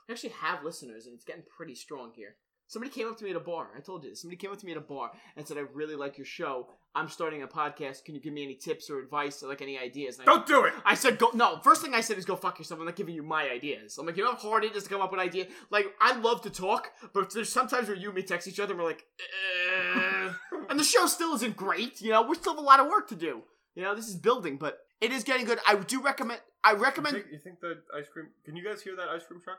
I actually have listeners, and it's getting pretty strong here. Somebody came up to me at a bar. I told you this. Somebody came up to me at a bar and said, I really like your show. I'm starting a podcast. Can you give me any tips or advice or like any ideas? And Don't do it! I said, go. No, first thing I said is go fuck yourself. I'm not giving you my ideas. I'm like, you know how hard it is to come up with ideas? Like, I love to talk, but there's sometimes where you and me text each other and we're like, and the show still isn't great. You know, we still have a lot of work to do. You know, this is building, but it is getting good. I do recommend. You think the ice cream... Can you guys hear that ice cream truck?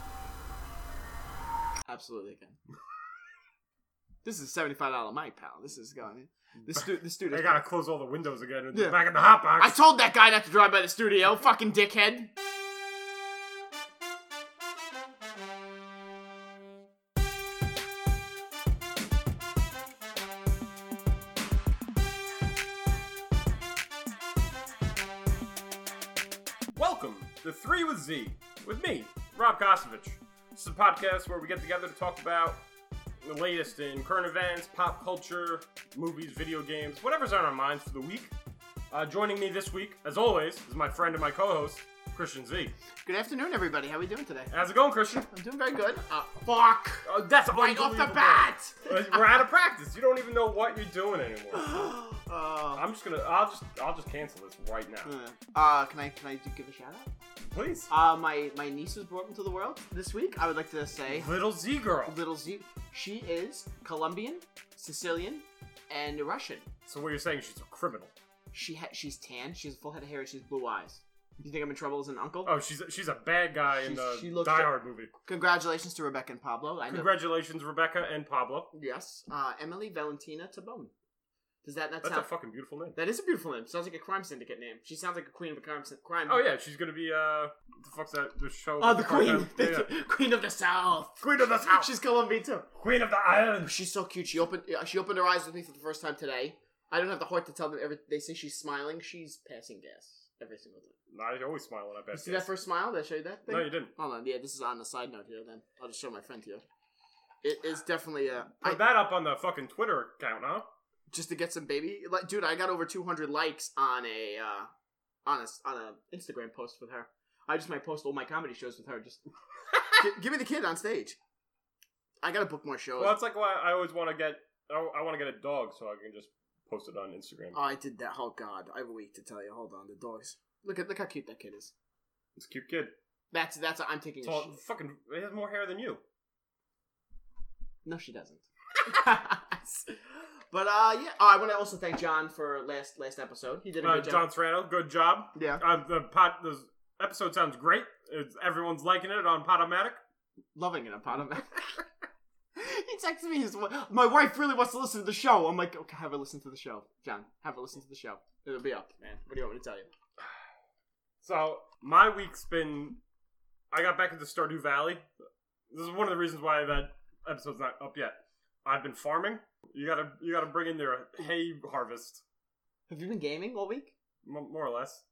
Absolutely can. This is a $75 mic, pal. This is going. This dude. I gotta close all the windows again. Yeah. Back in the hot box. I told that guy not to drive by the studio. Fucking dickhead. Welcome to 3 with Z with me, Rob Kosovich. This is a podcast where we get together to talk about the latest in current events, pop culture, movies, video games, whatever's on our minds for the week. Joining me this week, as always, is my friend and my co-host, Christian Z. Good afternoon, everybody. How are we doing today? How's it going, Christian? I'm doing very good. Fuck! That's right off the bat! We're out of practice. You don't even know what you're doing anymore. I'm just gonna. I'll just cancel this right now. Can I give a shout out? Please. My niece was brought into the world this week. I would like to say Little Z girl. Little Z. She is Colombian, Sicilian, and Russian. So what you're saying? She's a criminal. She's tan. She has a full head of hair. And she has blue eyes. Do you think I'm in trouble as an uncle? Oh, she's a bad guy in the Die Hard movie. Congratulations to Rebecca and Pablo. Congratulations, Rebecca and Pablo. Yes. Emily Valentina Tabone. Does that not That's sound... a fucking beautiful name. That is a beautiful name. Sounds like a crime syndicate name. She sounds like a queen of a crime. Oh yeah, she's gonna be what the fuck's that? The show. Oh, the queen. Yeah. Queen of the South. Queen of the South. She's Colombian too. Queen of the Island. She's so cute. She opened her eyes with me for the first time today. I don't have the heart to tell them. They say she's smiling. She's passing gas every single time. No, I always smile when I pass gas. You see that first smile? Did I show you that thing? No, you didn't. Hold on. Yeah, this is on the side note here. Then I'll just show my friend here. It is definitely Put that up on the fucking Twitter account, huh? Just to get some baby, like, dude, I got over 200 likes on a Instagram post with her. I just might post all my comedy shows with her. Just give me the kid on stage. I gotta book more shows. Well, that's like why I always want to get. I want to get a dog so I can just post it on Instagram. Oh, I did that. Oh God, I have a week to tell you. Hold on, the dogs. Look how cute that kid is. It's a cute kid. That's. I'm taking. Fucking. It has more hair than you. No, she doesn't. But yeah, I want to also thank John for last episode. He did a good job. John Serrano, good job. Yeah. The episode sounds great. Everyone's liking it on Podomatic. Loving it on Podomatic. He texted me my wife really wants to listen to the show. I'm like, okay, have her listen to the show, John. Have her listen to the show. It'll be up, man. What do you want me to tell you? So my week's been. I got back into Stardew Valley. This is one of the reasons why that episode's not up yet. I've been farming. You gotta bring in their hay harvest. Have you been gaming all week? More or less.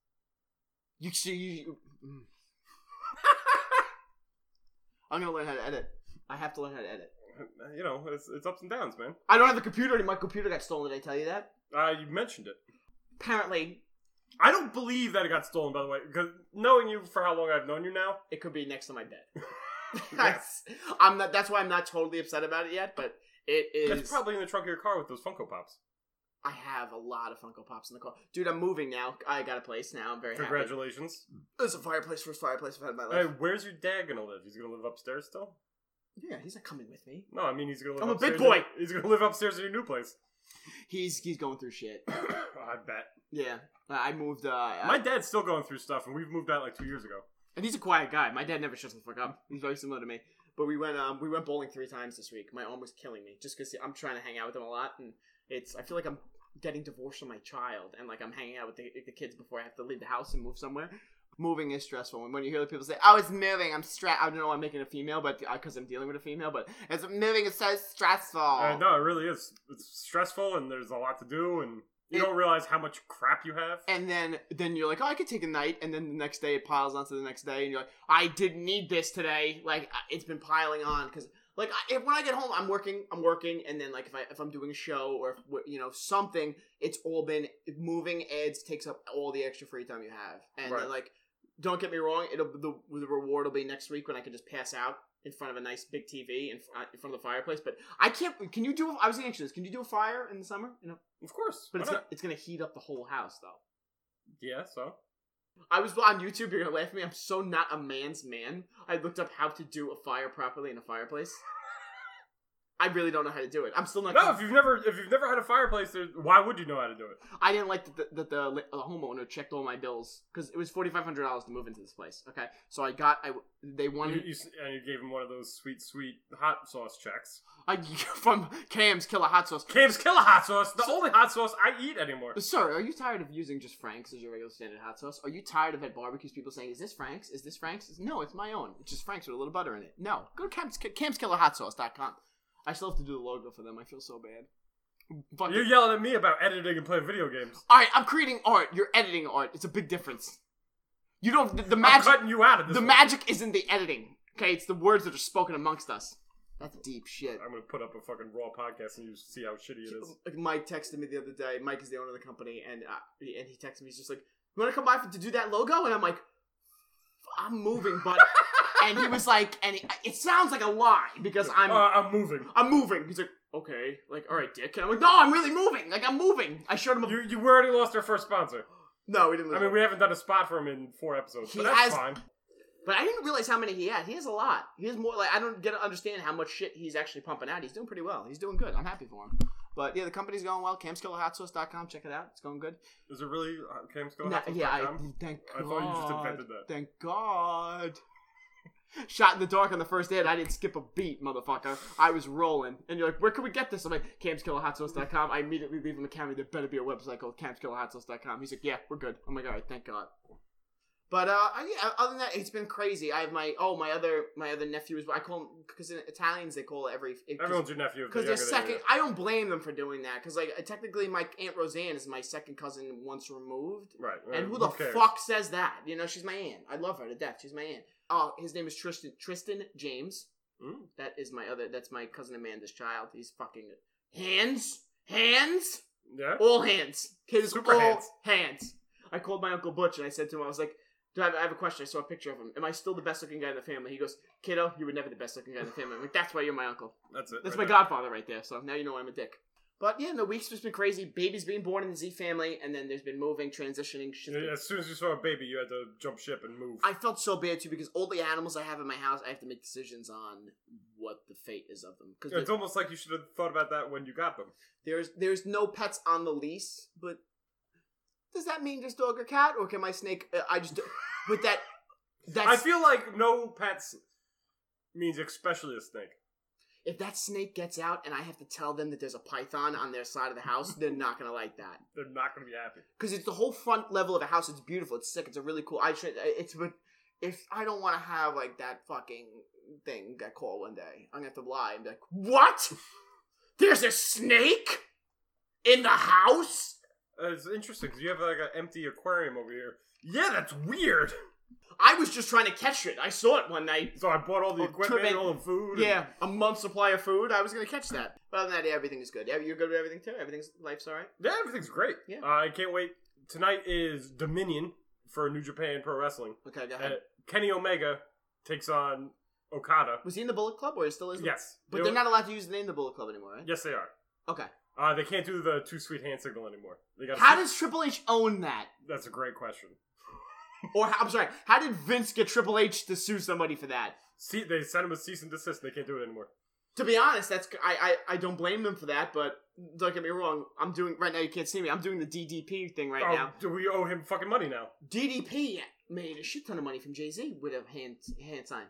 I'm gonna learn how to edit. I have to learn how to edit. You know, it's ups and downs, man. I don't have a computer anymore. My computer got stolen. Did I tell you that? You mentioned it. Apparently. I don't believe that it got stolen, by the way, because knowing you for how long I've known you now, it could be next to my bed. Yes. I'm not. That's why I'm not totally upset about it yet, but it is. It's probably in the trunk of your car with those Funko Pops. I have a lot of Funko Pops in the car. Dude, I'm moving now. I got a place now. I'm very happy. Congratulations. It's a fireplace, first fireplace I've had in my life. Hey, where's your dad gonna live? He's gonna live upstairs still? Yeah, he's not coming with me. No, I mean he's gonna live I'm upstairs. a big boy! He's gonna live upstairs in your new place. He's going through shit. I bet. Yeah. I moved, my dad's still going through stuff, and we've moved out like 2 years ago. And he's a quiet guy. My dad never shuts the fuck up. He's very similar to me. But we went bowling 3 times this week. My arm was killing me just because I'm trying to hang out with him a lot, and I feel like I'm getting divorced from my child, and like I'm hanging out with the kids before I have to leave the house and move somewhere. Moving is stressful, and when you hear people say, "Oh, it's moving," I'm stressed. I don't know, I'm making a female, but because I'm dealing with a female, but it's moving is so stressful. No, it really is. It's stressful, and there's a lot to do, and you don't realize how much crap you have. And then you're like, oh, I could take a night, and then the next day it piles onto the next day, and you're like, I didn't need this today. Like, it's been piling on, because, like, when I get home, I'm working, and then, like, if I'm doing a show, or, something, it's all been, moving takes up all the extra free time you have. And, right. like, don't get me wrong. The reward will be next week when I can just pass out in front of a nice big TV in front of the fireplace. But I can't. Can you do? I was thinking this. Can you do a fire in the summer? Of course. But it's gonna heat up the whole house though. Yeah. So. I was on YouTube. You're gonna laugh at me. I'm so not a man's man. I looked up how to do a fire properly in a fireplace. I really don't know how to do it. I'm still not. No, if you've never had a fireplace, why would you know how to do it? I didn't like that the homeowner checked all my bills because it was $4,500 to move into this place. Okay, so they wanted and you gave him one of those sweet hot sauce checks. From Cam's Killer Hot Sauce. Cam's Killer Hot Sauce, the only hot sauce I eat anymore. Sir, are you tired of using just Frank's as your regular standard hot sauce? Are you tired of at barbecues people saying, "Is this Frank's? Is this Frank's?" No, it's my own. It's just Frank's with a little butter in it. No, go to Cam'sKillerHotSauce.com. I still have to do the logo for them. I feel so bad. You're yelling at me about editing and playing video games. Alright, I'm creating art. You're editing art. It's a big difference. You don't... The magic... I'm cutting you out of this. The magic isn't the editing. Okay, it's the words that are spoken amongst us. That's deep shit. I'm gonna put up a fucking raw podcast and you see how shitty it is. Mike texted me the other day. Mike is the owner of the company, and he texted me. He's just like, "You want to come by to do that logo?" And I'm like, "I'm moving, but." And he was like, it sounds like a lie because I'm moving. I'm moving. He's like, okay, like, all right, Dick. And I'm like, no, I'm really moving. Like, I'm moving. I showed him. You already lost our first sponsor. No, we didn't. I mean, we haven't done a spot for him in 4 episodes, but that's fine. But I didn't realize how many he had. He has a lot. He has more. Like, I don't get to understand how much shit he's actually pumping out. He's doing pretty well. He's doing good. I'm happy for him. But yeah, the company's going well. Cam'sKillerHotSauce.com. Check it out. It's going good. Is it really Cam'sKillerHotSauce.com? Yeah, thank God. I thought you just invented that. Thank God. Shot in the dark on the first hit. I didn't skip a beat, motherfucker. I was rolling. And you're like, where can we get this? I'm like, Cam'sKillerHotSauce.com. I immediately leave him a comment. There better be a website called Cam'sKillerHotSauce.com. He's like, yeah, we're good. I'm like, all right, thank God. But other than that, it's been crazy. I have my other nephew is. I call him because in Italians they call it everyone's your nephew because they're second. I don't blame them for doing that because like technically my Aunt Roseanne is my second cousin once removed. Right. And who the fuck says that? You know, she's my aunt. I love her to death. She's my aunt. Oh, his name is Tristan James. Mm. That's my cousin Amanda's child. He's fucking hands. Yeah. All hands. His super all hands. I called my Uncle Butch and I said to him, I was like, I have a question. I saw a picture of him. Am I still the best looking guy in the family? He goes, kiddo, you were never the best looking guy in the family. I'm like, that's why you're my uncle. That's it. That's my godfather right there. So now you know I'm a dick. But yeah, the week's just been crazy. Baby's being born in the Z family, and then there's been moving, transitioning, shifting. As soon as you saw a baby, you had to jump ship and move. I felt so bad too because all the animals I have in my house, I have to make decisions on what the fate is of them. It's almost like you should have thought about that when you got them. There's no pets on the lease, but does that mean just dog or cat, or can my snake? With that. I feel like no pets means especially a snake. If that snake gets out and I have to tell them that there's a python on their side of the house, they're not going to like that. They're not going to be happy. Because it's the whole front level of the house. It's beautiful. It's sick. It's a really cool... But if I don't want to have, like, that fucking thing get call one day, I'm going to have to lie and be like, what? There's a snake in the house? It's interesting because you have, like, an empty aquarium over here. Yeah, that's weird. I was just trying to catch it. I saw it one night. So I bought all the equipment and all the food. Yeah, a month's supply of food. I was going to catch that. But other than that, yeah, everything is good. Yeah, you're good with everything too? Life's all right? Yeah, everything's great. Yeah. I can't wait. Tonight is Dominion for New Japan Pro Wrestling. Okay, go ahead. Kenny Omega takes on Okada. Was he in the Bullet Club or he still is? Yes. But they're not allowed to use the name the Bullet Club anymore, right? Yes, they are. Okay. They can't do the too sweet hand signal anymore. How does Triple H own that? That's a great question. Or, I'm sorry, how did Vince get Triple H to sue somebody for that? They sent him a cease and desist. They can't do it anymore. To be honest, I don't blame them for that, but don't get me wrong. I'm doing, right now you can't see me, I'm doing the DDP thing right now. Do we owe him fucking money now? DDP made a shit ton of money from Jay-Z with a hand sign.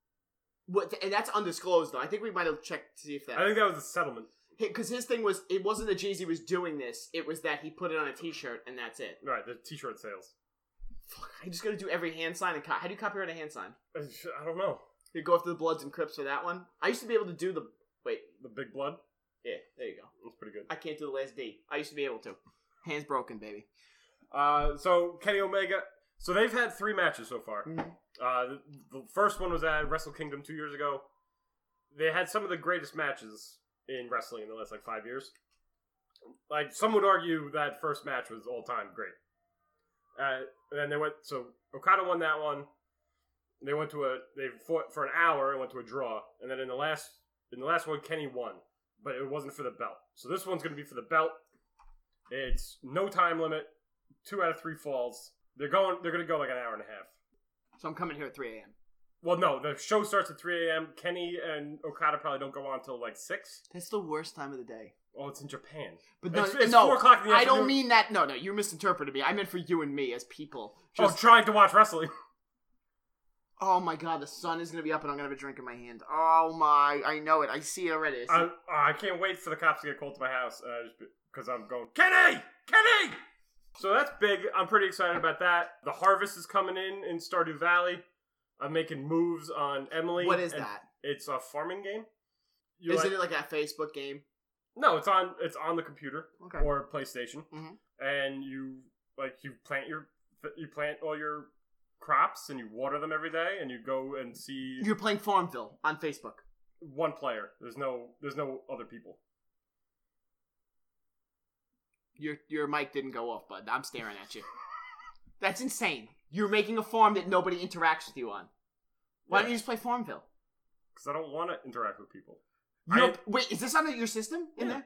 And that's undisclosed, though. I think we might have checked to see if that... I think that was a settlement. Because his thing was, it wasn't that Jay-Z was doing this, it was that he put it on a t-shirt, and that's it. Right, the t-shirt sales. Fuck, I just gotta do every hand sign. How do you copyright a hand sign? I don't know. You go after the Bloods and Crips for that one? I used to be able to do the... Wait. The Big Blood? Yeah, there you go. That's pretty good. I can't do the last D. I used to be able to. Hands broken, baby. So, Kenny Omega... So, they've had 3 matches so far. Mm-hmm. The first one was at Wrestle Kingdom 2 years ago. They had some of the greatest matches in wrestling in the last, 5 years. Like, some would argue that first match was all-time great. And then they went. So Okada won that one. They fought for an hour and went to a draw. And then in the last one, Kenny won, but it wasn't for the belt. So this one's going to be for the belt. It's no time limit. 2 out of 3 falls. They're going to go like an hour and a half. So I'm coming here at 3 a.m. Well, no, the show starts at 3 a.m. Kenny and Okada probably don't go on until like 6. That's the worst time of the day. Oh, it's in Japan. But it's 4 o'clock in the afternoon. I don't mean that. No, you misinterpreted me. I meant for you and me as people. Trying to watch wrestling. Oh my god, the sun is going to be up and I'm going to have a drink in my hand. Oh my, I know it. I see it already. I can't wait for the cops to get called to my house because I'm going, Kenny! Kenny! So that's big. I'm pretty excited about that. The Harvest is coming in Stardew Valley. I'm making moves on Emily. What is that? It's a farming game. Isn't it like a Facebook game? No, it's on the computer or PlayStation. Mm-hmm. And you plant all your crops and you water them every day and you go and see. You're playing Farmville on Facebook. One player. There's no other people. Your mic didn't go off, bud. I'm staring at you. That's insane. You're making a farm that nobody interacts with you on. Why don't you just play Farmville? Because I don't want to interact with people. Wait, is this on your system in there?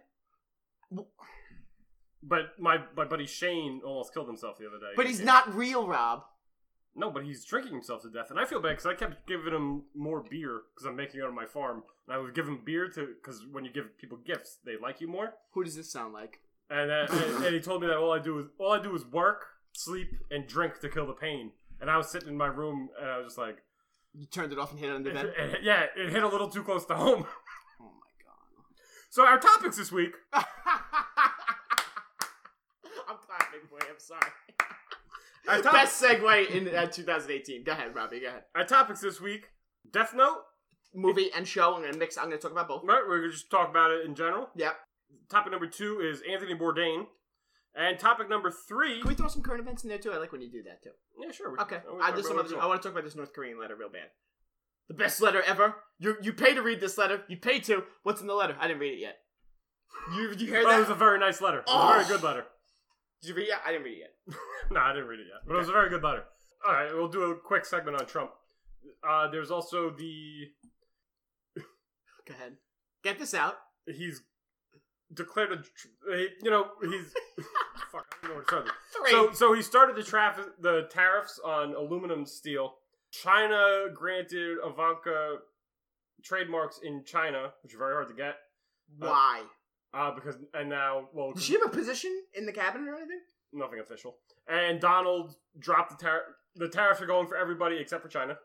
But my buddy Shane almost killed himself the other day. But he's not real, Rob. No, but he's drinking himself to death, and I feel bad because I kept giving him more beer because I'm making it on my farm, and I would give him beer because when you give people gifts, they like you more. Who does this sound like? And he told me that all I do is work, sleep, and drink to kill the pain. And I was sitting in my room, and I was just like, you turned it off and hit it under bed. It hit a little too close to home. Oh my god! So our topics this week. I'm clapping for you. I'm sorry. Best segue in 2018. Go ahead, Robbie. Go ahead. Our topics this week: Death Note, movie and show. I'm gonna talk about both. Right, we're gonna just talk about it in general. Yep. Topic number 2 is Anthony Bourdain, and topic number 3. Can we throw some current events in there too? I like when you do that too. Yeah, sure. Okay. I want to talk about this North Korean letter real bad. The best letter ever. You pay to read this letter. You pay to. What's in the letter? I didn't read it yet. You heard that? It was a very nice letter. It was a very good letter. Did you read it yet? I didn't read it yet. No, I didn't read it yet. But it was a very good letter. All right, we'll do a quick segment on Trump. There's also the... Go ahead. Get this out. He's declared he's... Fuck, I don't know where to start. So he started the tariffs on aluminum steel. China granted Ivanka trademarks in China, which are very hard to get. Why? Because does she have a position in the cabinet or anything? Nothing official. And Donald dropped the tariffs are going for everybody except for China.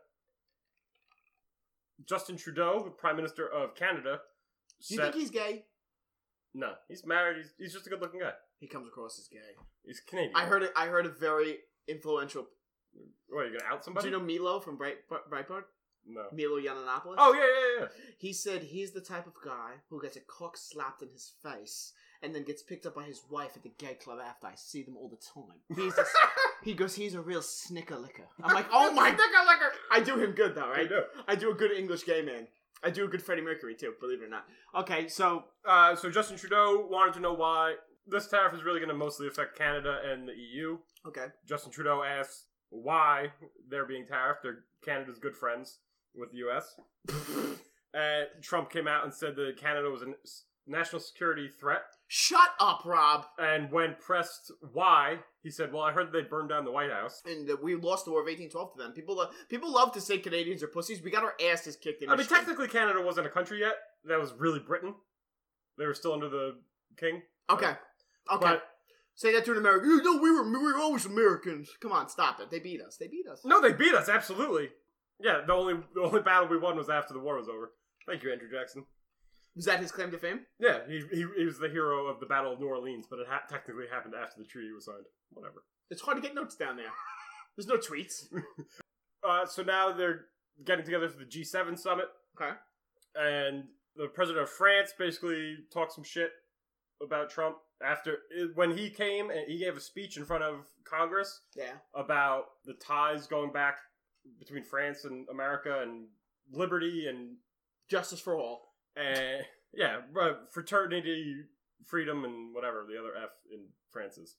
Justin Trudeau, the Prime Minister of Canada, do you think he's gay? No, he's married. He's just a good-looking guy. He comes across as gay. He's Canadian. I heard a very influential. What, are you gonna out somebody? Do you know Milo from Breitbart? No. Milo Yiannopoulos? Oh, yeah. He said he's the type of guy who gets a cock slapped in his face and then gets picked up by his wife at the gay club after. I see them all the time. He goes, he's a real snicker licker. I'm like, oh my... Snicker licker! I do him good, though, right? You do. I do a good English gay man. I do a good Freddie Mercury, too, believe it or not. Okay, so... So Justin Trudeau wanted to know why this tariff is really going to mostly affect Canada and the EU. Okay. Justin Trudeau asked why they're being tariffed. They're Canada's good friends with the U.S. Trump came out and said that Canada was a national security threat. Shut up, Rob. And when pressed why, he said, well, I heard they burned down the White House. And we lost the War of 1812 to them. People love to say Canadians are pussies. We got our asses kicked in Michigan. I mean, technically Canada wasn't a country yet. That was really Britain. They were still under the king. Okay. But, say that to an American. No, we were always Americans. Come on, stop it. They beat us. No, they beat us, absolutely. Yeah, the only battle we won was after the war was over. Thank you, Andrew Jackson. Was that his claim to fame? Yeah, he was the hero of the Battle of New Orleans, but it technically happened after the treaty was signed. Whatever. It's hard to get notes down there. There's no tweets. So now they're getting together for the G7 summit. Okay. And the president of France basically talked some shit about Trump when he came and he gave a speech in front of Congress. Yeah. About the ties going back between France and America and liberty and justice for all. And fraternity, freedom, and whatever the other F in France is.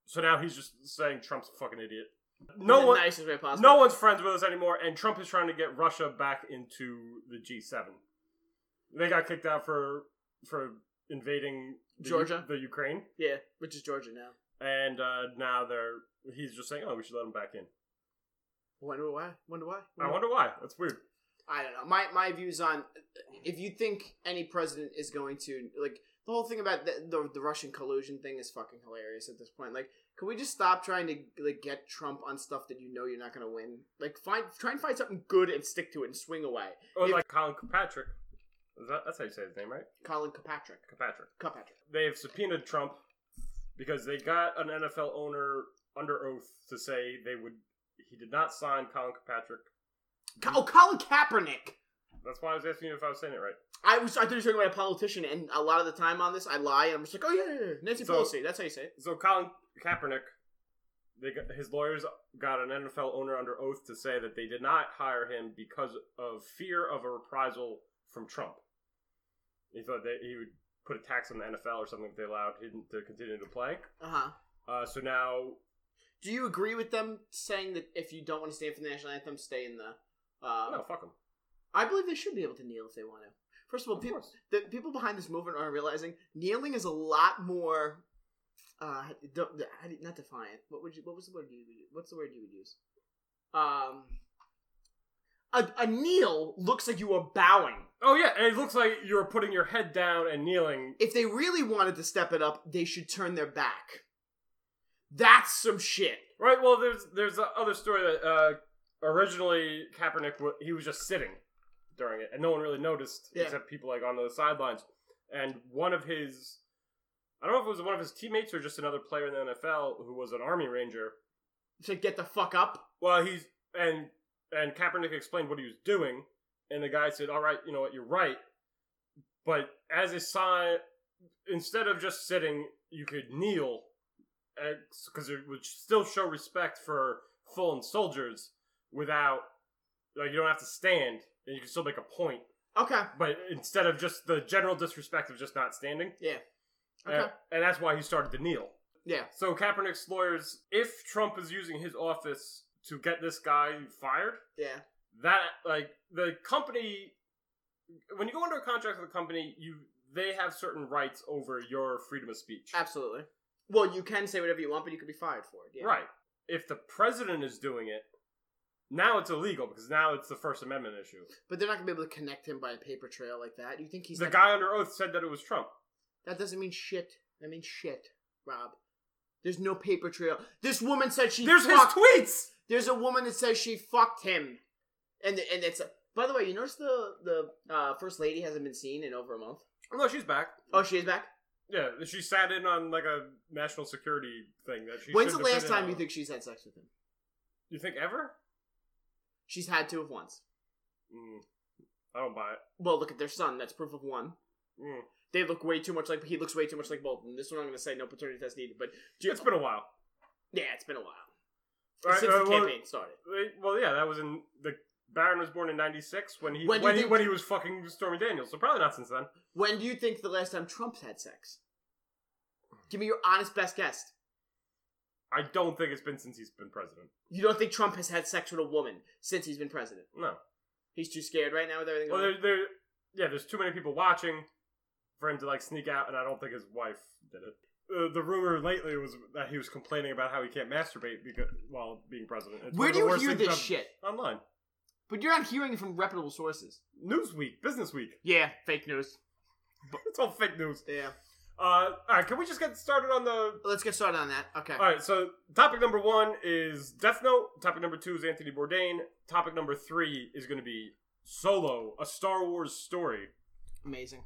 So now he's just saying Trump's a fucking idiot. In the nicest way possible. No one's friends with us anymore, and Trump is trying to get Russia back into the G7. They got kicked out for invading Georgia, the Ukraine. Yeah, which is Georgia now. And now he's just saying, "Oh, we should let them back in." Wonder why? I wonder why. That's weird. I don't know. My views on if you think any president is going to like the whole thing about the Russian collusion thing is fucking hilarious at this point. Like, can we just stop trying to like get Trump on stuff that you know you're not going to win? Like, try and find something good and stick to it and swing away. Or like Colin Kirkpatrick. That's how you say his name, right? Colin Kirkpatrick. Kirkpatrick. They have subpoenaed Trump because they got an NFL owner under oath to say he did not sign Colin Kirkpatrick. Colin Kaepernick. That's why I was asking you if I was saying it right. I thought you were talking about a politician, and a lot of the time on this, I lie, and I'm just like, oh yeah, Nancy Pelosi. That's how you say it. So Colin Kaepernick, his lawyers got an NFL owner under oath to say that they did not hire him because of fear of a reprisal from Trump. He thought that he would put a tax on the NFL or something if they allowed him to continue to play. So now, do you agree with them saying that if you don't want to stand for the national anthem, stay in the? No, fuck them. I believe they should be able to kneel if they want to. First of all, the people behind this movement are realizing kneeling is a lot more. Not defiant. What's the word you would use? What's the word you would use? A kneel looks like you are bowing. Oh yeah, and it looks like you're putting your head down and kneeling. If they really wanted to step it up, they should turn their back. That's some shit. Right. Well, there's the other story that originally Kaepernick he was just sitting during it, and no one really noticed except people like on the sidelines. And one of his, I don't know if it was one of his teammates or just another player in the NFL who was an Army Ranger, said, "Get the fuck up." Well, and Kaepernick explained what he was doing, and the guy said, "All right, you know what, you're right, but as a sign, instead of just sitting, you could kneel, because it would still show respect for fallen soldiers without, like, you don't have to stand, and you can still make a point." Okay. But instead of just the general disrespect of just not standing. Yeah. Okay. And that's why he started to kneel. Yeah. So Kaepernick's lawyers, if Trump is using his office to get this guy fired, that, like, the company, when you go under a contract with a company, they have certain rights over your freedom of speech. Absolutely. Well, you can say whatever you want, but you could be fired for it. Yeah. Right. If the president is doing it, now it's illegal because now it's the First Amendment issue. But they're not going to be able to connect him by a paper trail like that. You think he's the guy under oath said that it was Trump. That doesn't mean shit. That means shit, Rob. There's no paper trail. This woman said There's his tweets! There's a woman that says she fucked him. And it's... By the way, you notice the First Lady hasn't been seen in over a month? Oh, no, she's back. Oh, she is back? Yeah, she sat in on, like, a national security thing. That she. When's the last time you think she's had sex with him? You think ever? She's had to have once. I don't buy it. Well, look at their son. That's proof of one. They look way too much like... He looks way too much like both. And this one I'm going to say no paternity test needed. But it's been a while. Yeah, it's been a while. Right, since the campaign started. Well, yeah, that was in... Barron was born in 96 when he was fucking Stormy Daniels. So probably not since then. When do you think the last time Trump had sex? Give me your honest best guess. I don't think it's been since he's been president. You don't think Trump has had sex with a woman since he's been president? No. He's too scared right now with everything going on? There's too many people watching for him to, like, sneak out, and I don't think his wife did it. The rumor lately was that he was complaining about how he can't masturbate while being president. Where do you hear this shit? Online. But you're not hearing it from reputable sources. Newsweek, Business Week. Yeah, fake news. It's all fake news. Yeah. Alright, can we just get started on the... Let's get started on that. Okay. Alright, so topic number 1 is Death Note. Topic number 2 is Anthony Bourdain. Topic number 3 is going to be Solo, a Star Wars story. Amazing.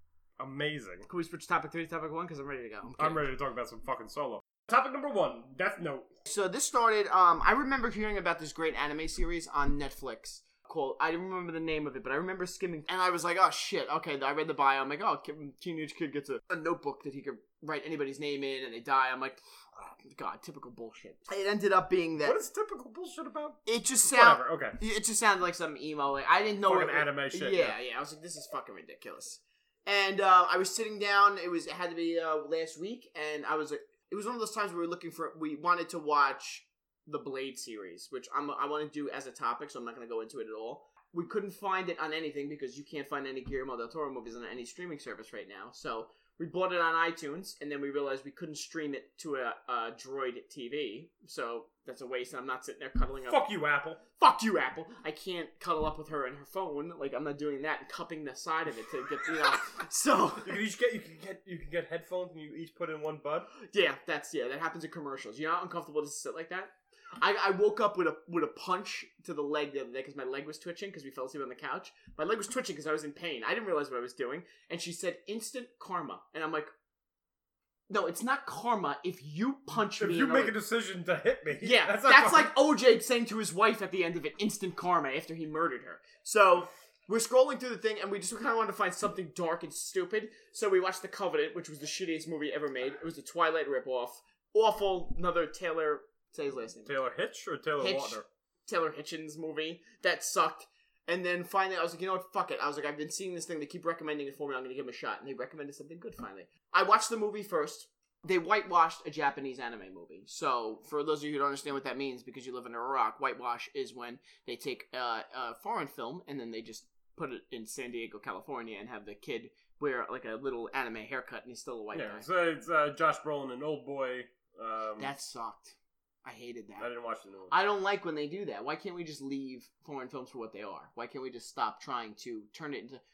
Can we switch topic 3 to topic 1? Because I'm ready to go. I'm ready to talk about some fucking Solo. Topic number 1, Death Note. So this started, I remember hearing about this great anime series on Netflix called, I didn't remember the name of it, but I remember skimming, and I was like, oh shit, okay, I read the bio, I'm like, oh, teenage kid gets a notebook that he could write anybody's name in, and they die. I'm like, oh, God, typical bullshit. It ended up being that... What is typical bullshit about? It just sounded... Whatever, okay. It just sounded like some emo, like, I didn't know... Fucking anime shit. Yeah, I was like, this is fucking ridiculous. And I was sitting down, it had to be last week, and I was like, It was one of those times where we wanted to watch the Blade series, which I want to do as a topic, so I'm not going to go into it at all. We couldn't find it on anything because you can't find any Guillermo del Toro movies on any streaming service right now. So we bought it on iTunes, and then we realized we couldn't stream it to a Droid TV. So that's a waste, and I'm not sitting there cuddling up. Fuck you, Apple. Fuck you, Apple. I can't cuddle up with her and her phone. Like, I'm not doing that and cupping the side of it to get, So You can get headphones and you each put in one bud. yeah, that happens in commercials. You're not uncomfortable to sit like that? I woke up with a punch to the leg the other day because my leg was twitching because we fell asleep on the couch. My leg was twitching because I was in pain. I didn't realize what I was doing. And she said, instant karma. And I'm like, no, it's not karma if you punch me. If you make a decision to hit me. Yeah, that's like OJ saying to his wife at the end of it, instant karma after he murdered her. So we're scrolling through the thing, and we just kind of wanted to find something dark and stupid. So we watched The Covenant, which was the shittiest movie ever made. It was a Twilight ripoff. Awful. Another Taylor... Say his last name. Taylor Hitch or Taylor Lautner? Taylor Hitchens movie. That sucked. And then finally I was like, you know what, fuck it. I was like, I've been seeing this thing. They keep recommending it for me. I'm going to give them a shot. And they recommended something good finally. I watched the movie first. They whitewashed a Japanese anime movie. So for those of you who don't understand what that means because you live in Iraq, whitewash is when they take a foreign film and then they just put it in San Diego, California and have the kid wear like a little anime haircut and he's still a white guy. So it's Josh Brolin and Old Boy. That sucked. I hated that. I didn't watch the new one. I don't like when they do that. Why can't we just leave foreign films for what they are? Why can't we just stop trying to turn it into...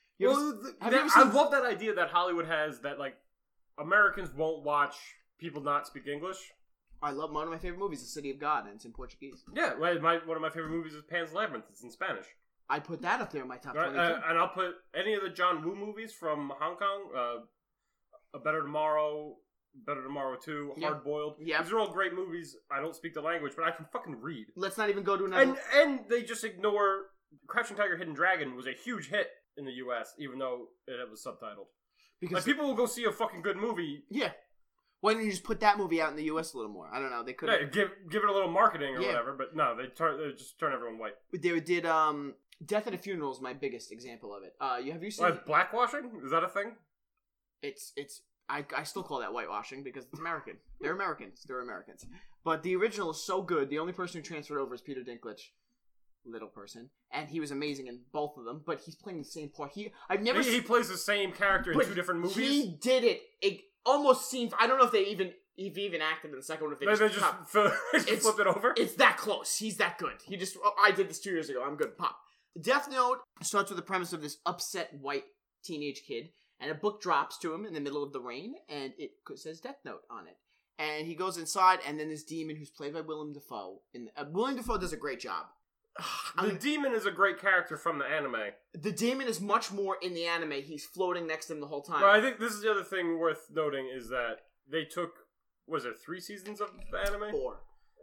I love that idea that Hollywood has that, like, Americans won't watch people not speak English. I love one of my favorite movies, The City of God, and it's in Portuguese. Yeah, one of my favorite movies is Pan's Labyrinth. It's in Spanish. I put that up there in my top 22. And I'll put any of the John Woo movies from Hong Kong, A Better Tomorrow... Better Tomorrow 2, Hard Boiled. Yeah. These are all great movies. I don't speak the language, but I can fucking read. Let's not even go to another... And they just ignore... Crouching Tiger, Hidden Dragon was a huge hit in the US, even though it was subtitled. Because like, people will go see a fucking good movie. Yeah. Why didn't you just put that movie out in the US a little more? I don't know. They could give it a little marketing or whatever, but no, they just turn everyone white. They did, Death at a Funeral is my biggest example of it. Have you seen... blackwashing? Is that a thing? It's I still call that whitewashing because it's American. They're Americans. They're Americans. But the original is so good. The only person who transferred over is Peter Dinklage. Little person. And he was amazing in both of them. But he's playing the same part. He plays the same character in two different movies? He did it. It almost seems... I don't know if they even acted in the second one. If they just flipped it over? It's that close. He's that good. I did this 2 years ago. I'm good. Pop. Death Note starts with the premise of this upset white teenage kid. And a book drops to him in the middle of the rain, and it says Death Note on it. And he goes inside, and then this demon, who's played by Willem Dafoe. Willem Dafoe does a great job. The demon is a great character from the anime. The demon is much more in the anime. He's floating next to him the whole time. Well, I think this is the other thing worth noting is that they took, 3 seasons of the anime? 4.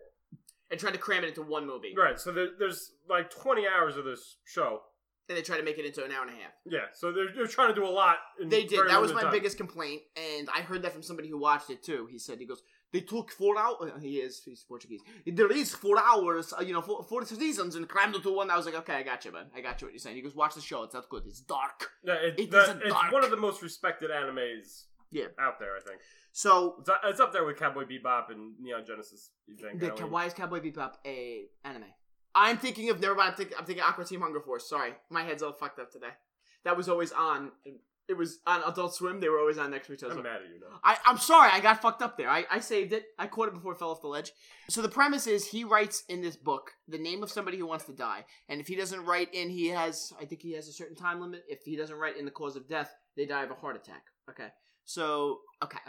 And tried to cram it into one movie. Right, so there's like 20 hours of this show. And they try to make it into an hour and a half. Yeah, so they're trying to do a lot. They did. That was my biggest complaint, and I heard that from somebody who watched it too. He goes, they took 4 hours. He's Portuguese. There is 4 hours, 4 seasons, and crammed into one. I was like, okay, I got you, man. I got you what you're saying. He goes, watch the show. It's not good. It's dark. Yeah, it's dark. one of the most respected animes out there, I think. So it's up there with Cowboy Bebop and Neon Genesis. Why is Cowboy Bebop a anime? I'm thinking of, never mind, I'm thinking Aqua Team Hunger Force. Sorry, my head's all fucked up today. That was always on. It was on Adult Swim. They were always on next to each other. I'm mad at you now. I'm sorry, I got fucked up there. I saved it. I caught it before it fell off the ledge. So the premise is he writes in this book the name of somebody who wants to die. And if he doesn't write in, I think he has a certain time limit. If he doesn't write in the cause of death, they die of a heart attack. Okay. So, okay.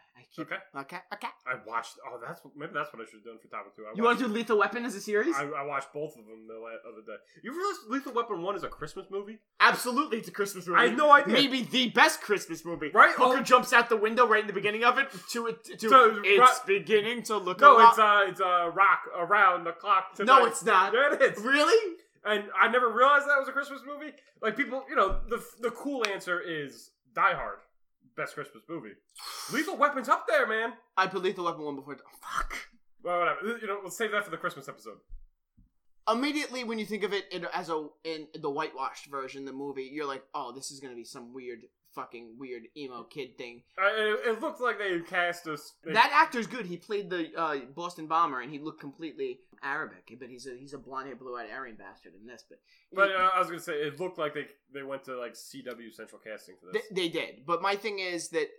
I watched. Maybe that's what I should have done for topic 2. You want to do Lethal Weapon as a series? I watched both of them the other day. You realize Lethal Weapon 1 is a Christmas movie? Absolutely, it's a Christmas movie. I had no idea. Maybe the best Christmas movie. Right? Hooker jumps out the window right in the beginning of it it's beginning to look. No, it's rock around the clock. Tonight. No, it's not. Yeah, it is. Really? And I never realized that was a Christmas movie. Like people, the cool answer is Die Hard. Best Christmas movie. Lethal Weapon's up there, man. I put Lethal Weapon 1 before. Oh, fuck. Well, whatever. We'll save that for the Christmas episode. immediately when you think of it in the whitewashed version, the movie, you're like, oh, this is gonna be some weird emo kid thing. It looked like they cast us. That actor's good. He played the Boston Bomber, and he looked completely Arabic, but he's a blonde-haired, blue-eyed Aryan bastard in this. But I was gonna say it looked like they went to like CW Central Casting for this. They did, but my thing is that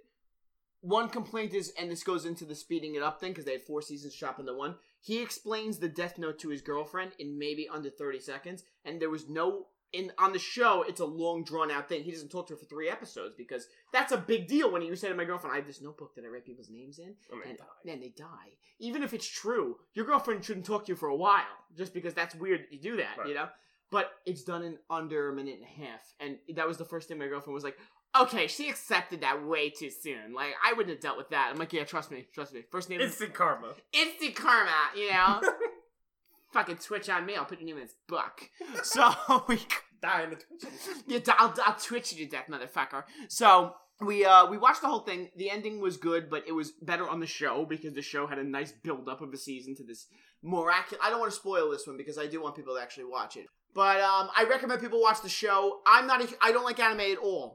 one complaint is, and this goes into the speeding it up thing because they had 4 seasons chopped into one. He explains the Death Note to his girlfriend in maybe under 30 seconds, and there was no. On the show, it's a long, drawn-out thing. He doesn't talk to her for 3 episodes because that's a big deal when you say to my girlfriend, I have this notebook that I write people's names in, and they die. Even if it's true, your girlfriend shouldn't talk to you for a while just because that's weird that you do that, you know? But it's done in under a minute and a half, and that was the first thing my girlfriend was like, okay, she accepted that way too soon. Like, I wouldn't have dealt with that. I'm like, yeah, trust me. First name Instant karma. Instant karma, you know? Fucking Twitch on me, I'll put your name in his book. So, we die in the Twitch. Yeah, I'll Twitch you to death, motherfucker. So, we watched the whole thing. The ending was good, but it was better on the show because the show had a nice build-up of the season to this miraculous... I don't want to spoil this one because I do want people to actually watch it. But I recommend people watch the show. I don't like anime at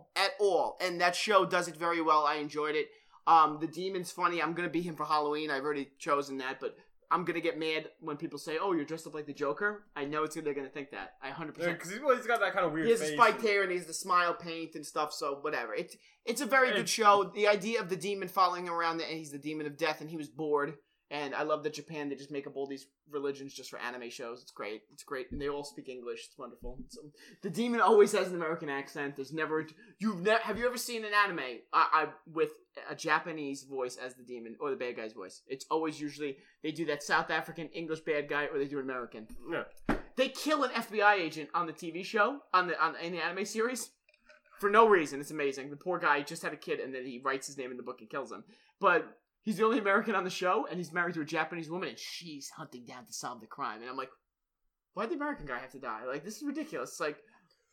all. And that show does it very well. I enjoyed it. The demon's funny. I'm going to be him for Halloween. I've already chosen that, but... I'm going to get mad when people say, oh, you're dressed up like the Joker. I know they're going to think that. I 100%. Because he's got that kind of weird face. He has a spiked hair and he has the smile paint and stuff, so whatever. It's a very good show. The idea of the demon following him around, and he's the demon of death, and he was bored. And I love that Japan, they just make up all these religions just for anime shows. It's great. And they all speak English. It's wonderful. So, the demon always has an American accent. There's never... Have you ever seen an anime with a Japanese voice as the demon or the bad guy's voice? It's always usually... They do that South African English bad guy or they do an American. Yeah. They kill an FBI agent on the TV show, in the anime series. For no reason. It's amazing. The poor guy just had a kid and then he writes his name in the book and kills him. But... he's the only American on the show, and he's married to a Japanese woman, and she's hunting down to solve the crime. And I'm like, why'd the American guy have to die? Like, this is ridiculous. It's like,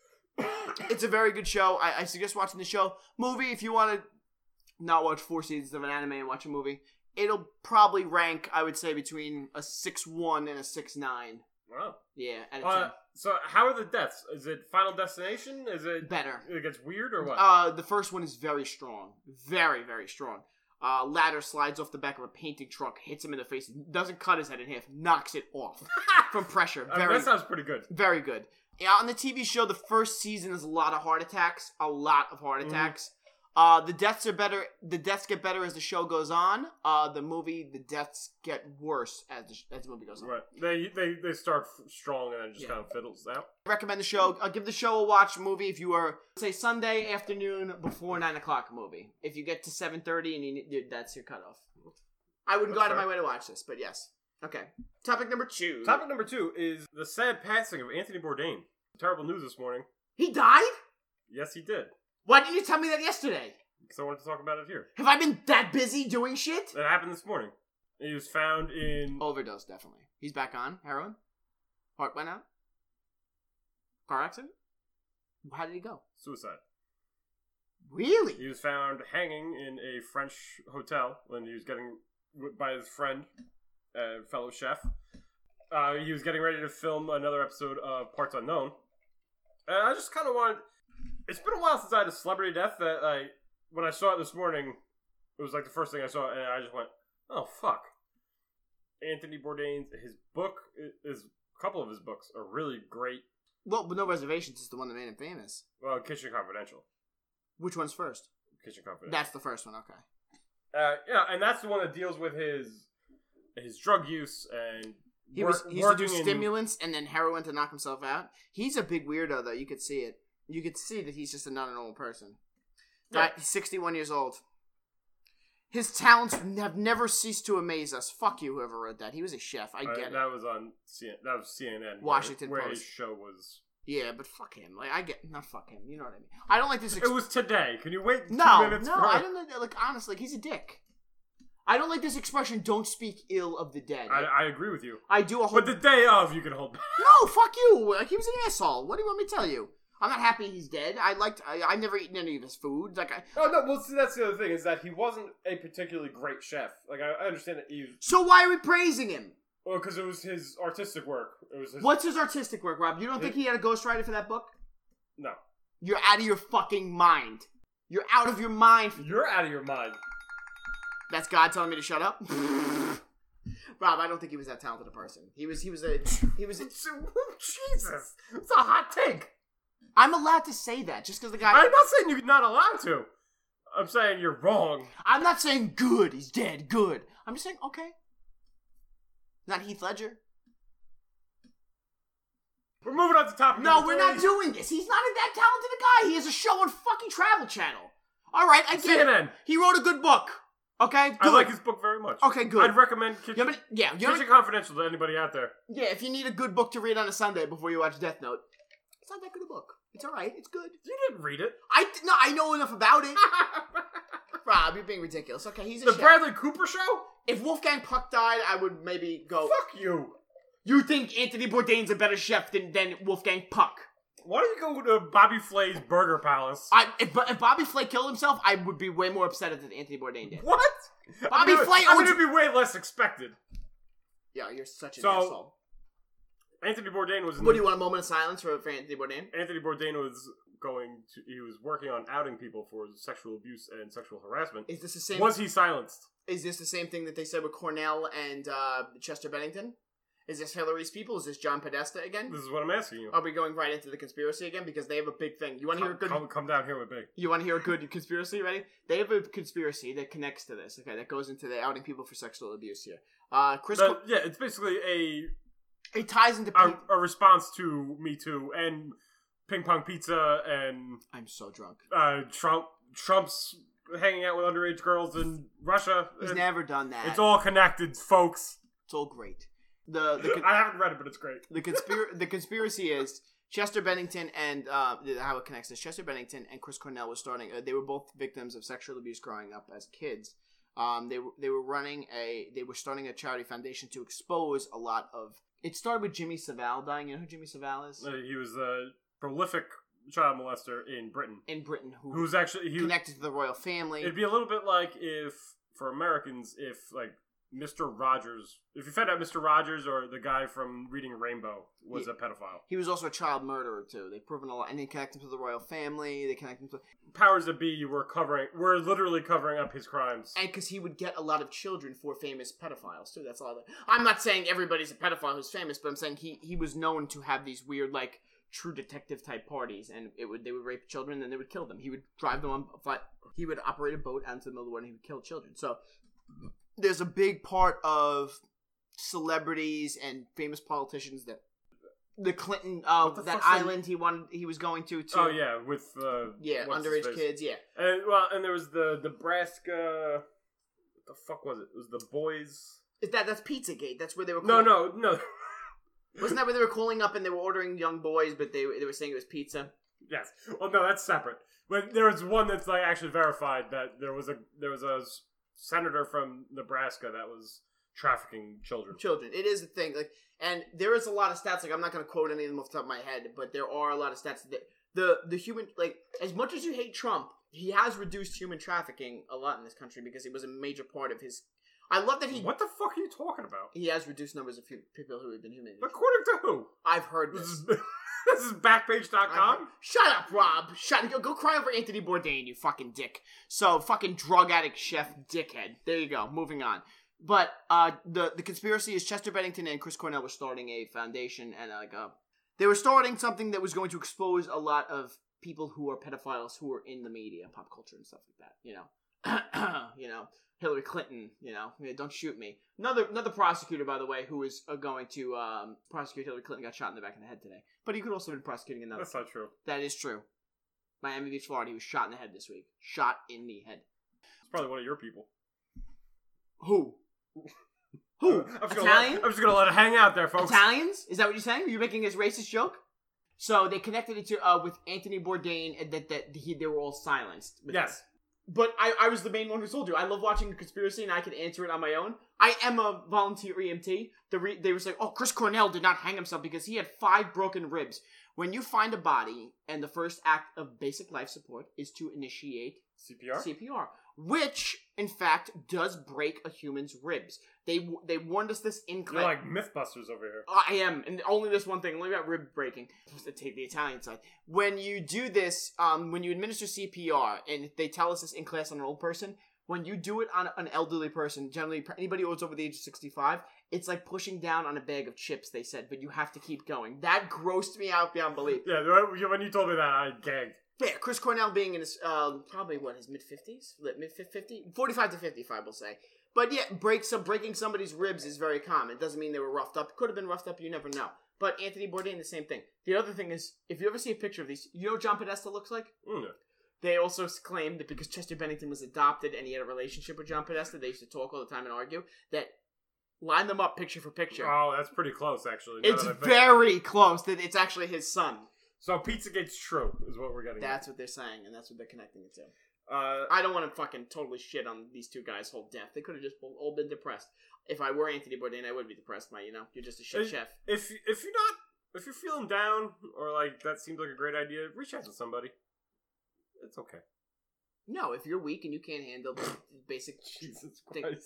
it's a very good show. I suggest watching the show. Movie, if you want to not watch 4 seasons of an anime and watch a movie, it'll probably rank, I would say, between a 6.1 and a 6.9. Wow. Yeah, out of 10. So how are the deaths? Is it Final Destination? Is it... better. It gets weird, or what? The first one is very strong. Very, very strong. Ladder slides off the back of a painting truck, hits him in the face, doesn't cut his head in half, knocks it off from pressure. That sounds pretty good. Very good. Yeah, on the TV show, the first season is a lot of heart attacks. The deaths are better. The deaths get better as the show goes on. The deaths get worse as the movie goes on. Right. They start strong and then just kind of fiddles out. I recommend the show. I'll give the show a watch movie if you are, say, Sunday afternoon before 9 o'clock movie. If you get to 7:30 and that's your cutoff. I wouldn't go out of my way to watch this, but yes. Okay. Topic number 2. Topic number 2 is the sad passing of Anthony Bourdain. Terrible news this morning. He died? Yes, he did. Why didn't you tell me that yesterday? Because I wanted to talk about it here. Have I been that busy doing shit? That happened this morning. He was found in... overdose, definitely. He's back on heroin? Heart went out? Car accident? How did he go? Suicide. Really? He was found hanging in a French hotel when he was getting... by his friend, fellow chef. He was getting ready to film another episode of Parts Unknown. And I just kind of wanted... It's been a while since I had a celebrity death that when I saw it this morning, it was like the first thing I saw, and I just went, oh, fuck. Anthony Bourdain's, his book, a couple of his books are really great. Well, No Reservations is the one that made him famous. Well, Kitchen Confidential. Which one's first? Kitchen Confidential. That's the first one, okay. Yeah, and that's the one that deals with his drug use and he used to do stimulants and then heroin to knock himself out. He's a big weirdo, though. You could see it. You could see that he's just not a normal person. Yeah. He's 61 years old. His talents have never ceased to amaze us. Fuck you, whoever wrote that. He was a chef. I get it. That was on CNN. Washington where Post. His show was... Yeah, but fuck him. Not fuck him. You know what I mean. I don't like this... It was today. Can you wait 2 minutes? No, I don't know. Like, honestly, he's a dick. I don't like this expression, don't speak ill of the dead. I agree with you. I do a whole... But the day of, you can hold back. No, fuck you. Like, he was an asshole. What do you want me to tell you? I'm not happy he's dead. I've never eaten any of his food. Well, see, that's the other thing, is that he wasn't a particularly great chef. Like, I understand that he... So why are we praising him? Well, because it was his artistic work. It was his... What's his artistic work, Rob? You don't think he had a ghostwriter for that book? No. You're out of your fucking mind. You're out of your mind. You're out of your mind. That's God telling me to shut up? Rob, I don't think he was that talented a person. He was a... Jesus. It's a hot take. I'm allowed to say that just because the guy... I'm not saying you're not allowed to. I'm saying you're wrong. I'm not saying good. He's dead. Good. I'm just saying, okay. Not Heath Ledger. We're moving on to topic No, number we're 3. not doing this. He's not that talented a guy. He has a show on fucking Travel Channel. All right, I get CNN. it. He wrote a good book. Okay, good. I like his book very much. Okay, good. I'd recommend Kitchen Confidential to anybody out there. Yeah, if you need a good book to read on a Sunday before you watch Death Note, it's not that good a book. It's all right. It's good. You didn't read it. I know enough about it. Rob, you're being ridiculous. Okay, he's a The chef. Bradley Cooper Show? If Wolfgang Puck died, I would maybe go... Fuck you. You think Anthony Bourdain's a better chef than Wolfgang Puck? Why don't you go to Bobby Flay's Burger Palace? If Bobby Flay killed himself, I would be way more upset than Anthony Bourdain did. What? Bobby Flay I'm going to be way less expected. Yeah, you're such an asshole. Anthony Bourdain was... What, do you want a moment of silence for Anthony Bourdain? Anthony Bourdain was he was working on outing people for sexual abuse and sexual harassment. Is this the same... Was he silenced? Is this the same thing that they said with Cornell and Chester Bennington? Is this Hillary's people? Is this John Podesta again? This is what I'm asking you. Are we going right into the conspiracy again? Because they have a big thing. You want to hear a good... Come down here with me. You want to hear a good conspiracy? Ready? They have a conspiracy that connects to this. Okay, that goes into the outing people for sexual abuse here. Yeah, it's basically it ties into... a response to Me Too and Ping Pong Pizza and... I'm so drunk. Trump's hanging out with underage girls in Russia. He's never done that. It's all connected, folks. It's all great. I haven't read it, but it's great. The conspiracy is Chester Bennington and how it connects is Chester Bennington and Chris Cornell were starting. They were both victims of sexual abuse growing up as kids. They were starting a charity foundation to expose a lot of. It started with Jimmy Savile dying. You know who Jimmy Savile is? He was a prolific child molester in Britain. Who's actually connected to the royal family. It'd be a little bit like if for Americans, if like Mr. Rogers, if you found out Mr. Rogers or the guy from Reading Rainbow was a pedophile. He was also a child murderer too. They've proven a lot, and they connect him to the royal family. They connect him to powers that be. Were literally covering up his crimes, and because he would get a lot of children for famous pedophiles too. That's a lot of. I'm not saying everybody's a pedophile who's famous, but I'm saying he was known to have these weird like True Detective type parties, and they would rape children and they would kill them. He would drive them on. He would operate a boat out into the middle of the water and he would kill children. So. There's a big part of celebrities and famous politicians that the Clinton that island he was going to oh yeah with underage kids and there was the Nebraska, what the fuck was it? It was the boys. That's Pizzagate. That's where they were. No. Wasn't that where they were calling up and they were ordering young boys, but they were saying it was pizza? Yes. Well, no, that's separate. But there was one that's like actually verified that there was a senator from Nebraska that was trafficking children. It is a thing. Like, and there is a lot of stats. Like, I'm not going to quote any of them off the top of my head, but there are a lot of stats that the human, like, as much as you hate Trump, he has reduced human trafficking a lot in this country because it was a major part of his. I love that he. What the fuck are you talking about? He has reduced numbers of people who have been humiliated. According to who? I've heard this. This is Backpage.com? Shut up, Rob. Go cry over Anthony Bourdain, you fucking dick. So, fucking drug addict chef dickhead. There you go. Moving on. But the conspiracy is Chester Bennington and Chris Cornell were starting a foundation and they were starting something that was going to expose a lot of people who are pedophiles who are in the media, pop culture and stuff like that. You know, Hillary Clinton. You know, don't shoot me. Another prosecutor, by the way, who is going to prosecute Hillary Clinton got shot in the back of the head today. But he could also have been prosecuting another. That's not true. That is true. Miami Beach, Florida. He was shot in the head this week. Shot in the head. It's probably one of your people. Who? Who? Italian? I'm just gonna let it hang out there, folks. Italians? Is that what you're saying? Are you making this racist joke? So they connected it to with Anthony Bourdain, and they were all silenced. Yes. But I was the main one who told you. I love watching a conspiracy, and I can answer it on my own. I am a volunteer EMT. They were saying, oh, Chris Cornell did not hang himself because he had 5 broken ribs. When you find a body, and the first act of basic life support is to initiate CPR, which, in fact, does break a human's ribs. They warned us this in class. You're like Mythbusters over here. I am, and only this one thing, only about rib breaking. To take the Italian side. When you do this, when you administer CPR, and they tell us this in class on an old person, when you do it on an elderly person, generally anybody who's over the age of 65, it's like pushing down on a bag of chips, they said, but you have to keep going. That grossed me out beyond belief. Yeah, when you told me that, I gagged. Yeah, Chris Cornell being in his, probably, his mid-50s? Mid-50? 45 to 55, we'll say. But yeah, breaking somebody's ribs is very common. It doesn't mean they were roughed up. Could have been roughed up, you never know. But Anthony Bourdain, the same thing. The other thing is, if you ever see a picture of these, you know what John Podesta looks like? Mm. They also claimed that because Chester Bennington was adopted and he had a relationship with John Podesta, they used to talk all the time and argue, that line them up picture for picture. Oh, that's pretty close, actually. It's very close that it's actually his son. So Pizzagate's true, is what we're getting That's at. what they're saying, and that's what they're connecting it to. I don't want to fucking totally shit on these two guys' whole death. They could have just all been depressed. If I were Anthony Bourdain, I would be depressed by, you're just a shit chef. If you're feeling down, or like, that seems like a great idea, reach out to somebody. It's okay. No, if you're weak and you can't handle the basic... Jesus Christ.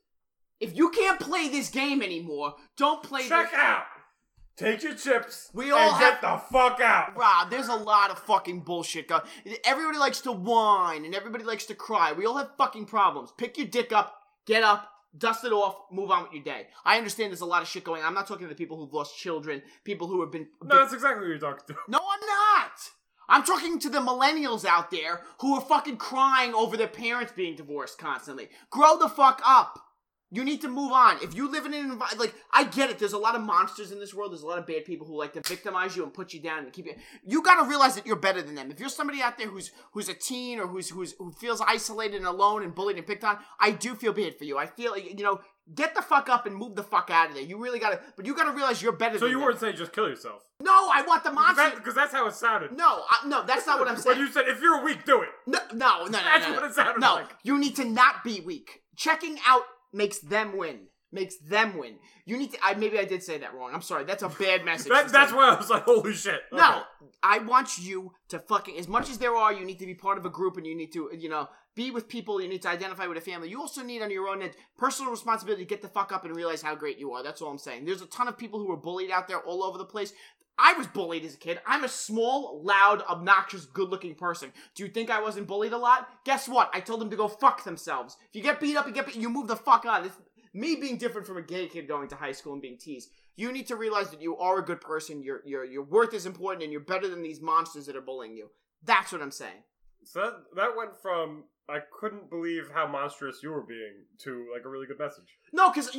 If you can't play this game anymore, don't play Check out! Take your chips we all and get the fuck out! Rob, there's a lot of fucking bullshit going. Everybody likes to whine and everybody likes to cry. We all have fucking problems. Pick your dick up, get up, dust it off, move on with your day. I understand there's a lot of shit going on. I'm not talking to the people who've lost children, people who have been... No, that's exactly what you're talking to. No, I'm not! I'm talking to the millennials out there who are fucking crying over their parents being divorced constantly. Grow the fuck up! You need to move on. If you live in an environment, like, I get it. There's a lot of monsters in this world. There's a lot of bad people who like to victimize you and put you down and keep you. You gotta realize that you're better than them. If you're somebody out there who's a teen or who feels isolated and alone and bullied and picked on, I do feel bad for you. I feel, get the fuck up and move the fuck out of there. You really gotta, but you gotta realize you're better than them. So you weren't saying just kill yourself? No, I want the monster. Because that's how it sounded. No, that's not what I'm saying. When you said, if you're weak, do it. No. That's what it sounded like. No, you need to not be weak. Checking out makes them win. You need to... maybe I did say that wrong. I'm sorry. That's a bad message. That's why I was like, holy shit. Okay. No, I want you to fucking... As much as there are, you need to be part of a group and you need to, be with people. You need to identify with a family. You also need on your own personal responsibility to get the fuck up and realize how great you are. That's all I'm saying. There's a ton of people who are bullied out there all over the place. I was bullied as a kid. I'm a small, loud, obnoxious, good-looking person. Do you think I wasn't bullied a lot? Guess what? I told them to go fuck themselves. If you get beat up, you move the fuck on. Me being different from a gay kid going to high school and being teased. You need to realize that you are a good person. Your worth is important, and you're better than these monsters that are bullying you. That's what I'm saying. So that went from I couldn't believe how monstrous you were being to like a really good message. No, because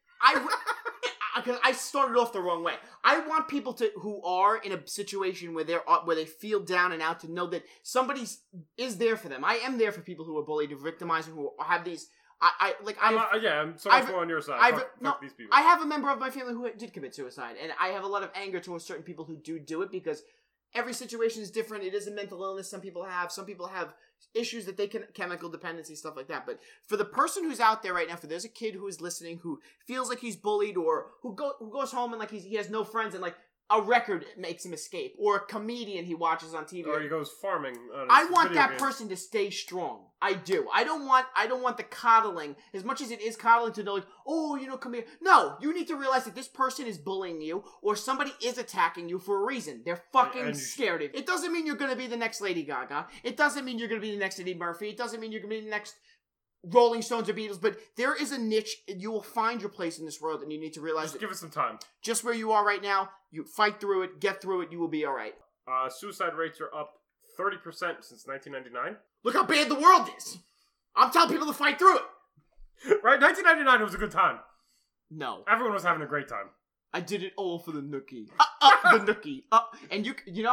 I started off the wrong way. I want people who are in a situation where they feel down and out to know that somebody is there for them. I am there for people who are bullied, who are victimized, and who have these. I'm so much more on your side. Fuck these people. I have a member of my family who did commit suicide, and I have a lot of anger towards certain people who do it because every situation is different. It is a mental illness. Some people have issues that they can chemical dependency, stuff like that. But for the person who's out there right now, there's a kid who is listening who feels like he's bullied or who goes home and like he has no friends and like a record makes him escape, or a comedian he watches on TV, or he goes farming. I want that person to stay strong. I do. I don't want the coddling, as much as it is coddling to know, like, come here. No, you need to realize that this person is bullying you, or somebody is attacking you for a reason. They're fucking scared. It doesn't mean you're gonna be the next Lady Gaga. It doesn't mean you're gonna be the next Eddie Murphy. It doesn't mean you're gonna be the next Rolling Stones or Beatles, but there is a niche, and you will find your place in this world, and you need to realize Just give it some time. Just where you are right now, you fight through it, get through it, you will be alright. Suicide rates are up 30% since 1999. Look how bad the world is! I'm telling people to fight through it! Right? 1999 was a good time. No. Everyone was having a great time. I did it all for the nookie. The nookie. And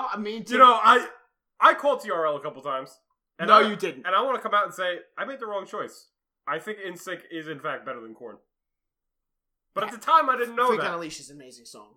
I called TRL a couple times. You didn't. And I want to come out and say, I made the wrong choice. I think NSYNC is, in fact, better than Korn. But at the time, I didn't know Freak that. on Leash is an amazing song.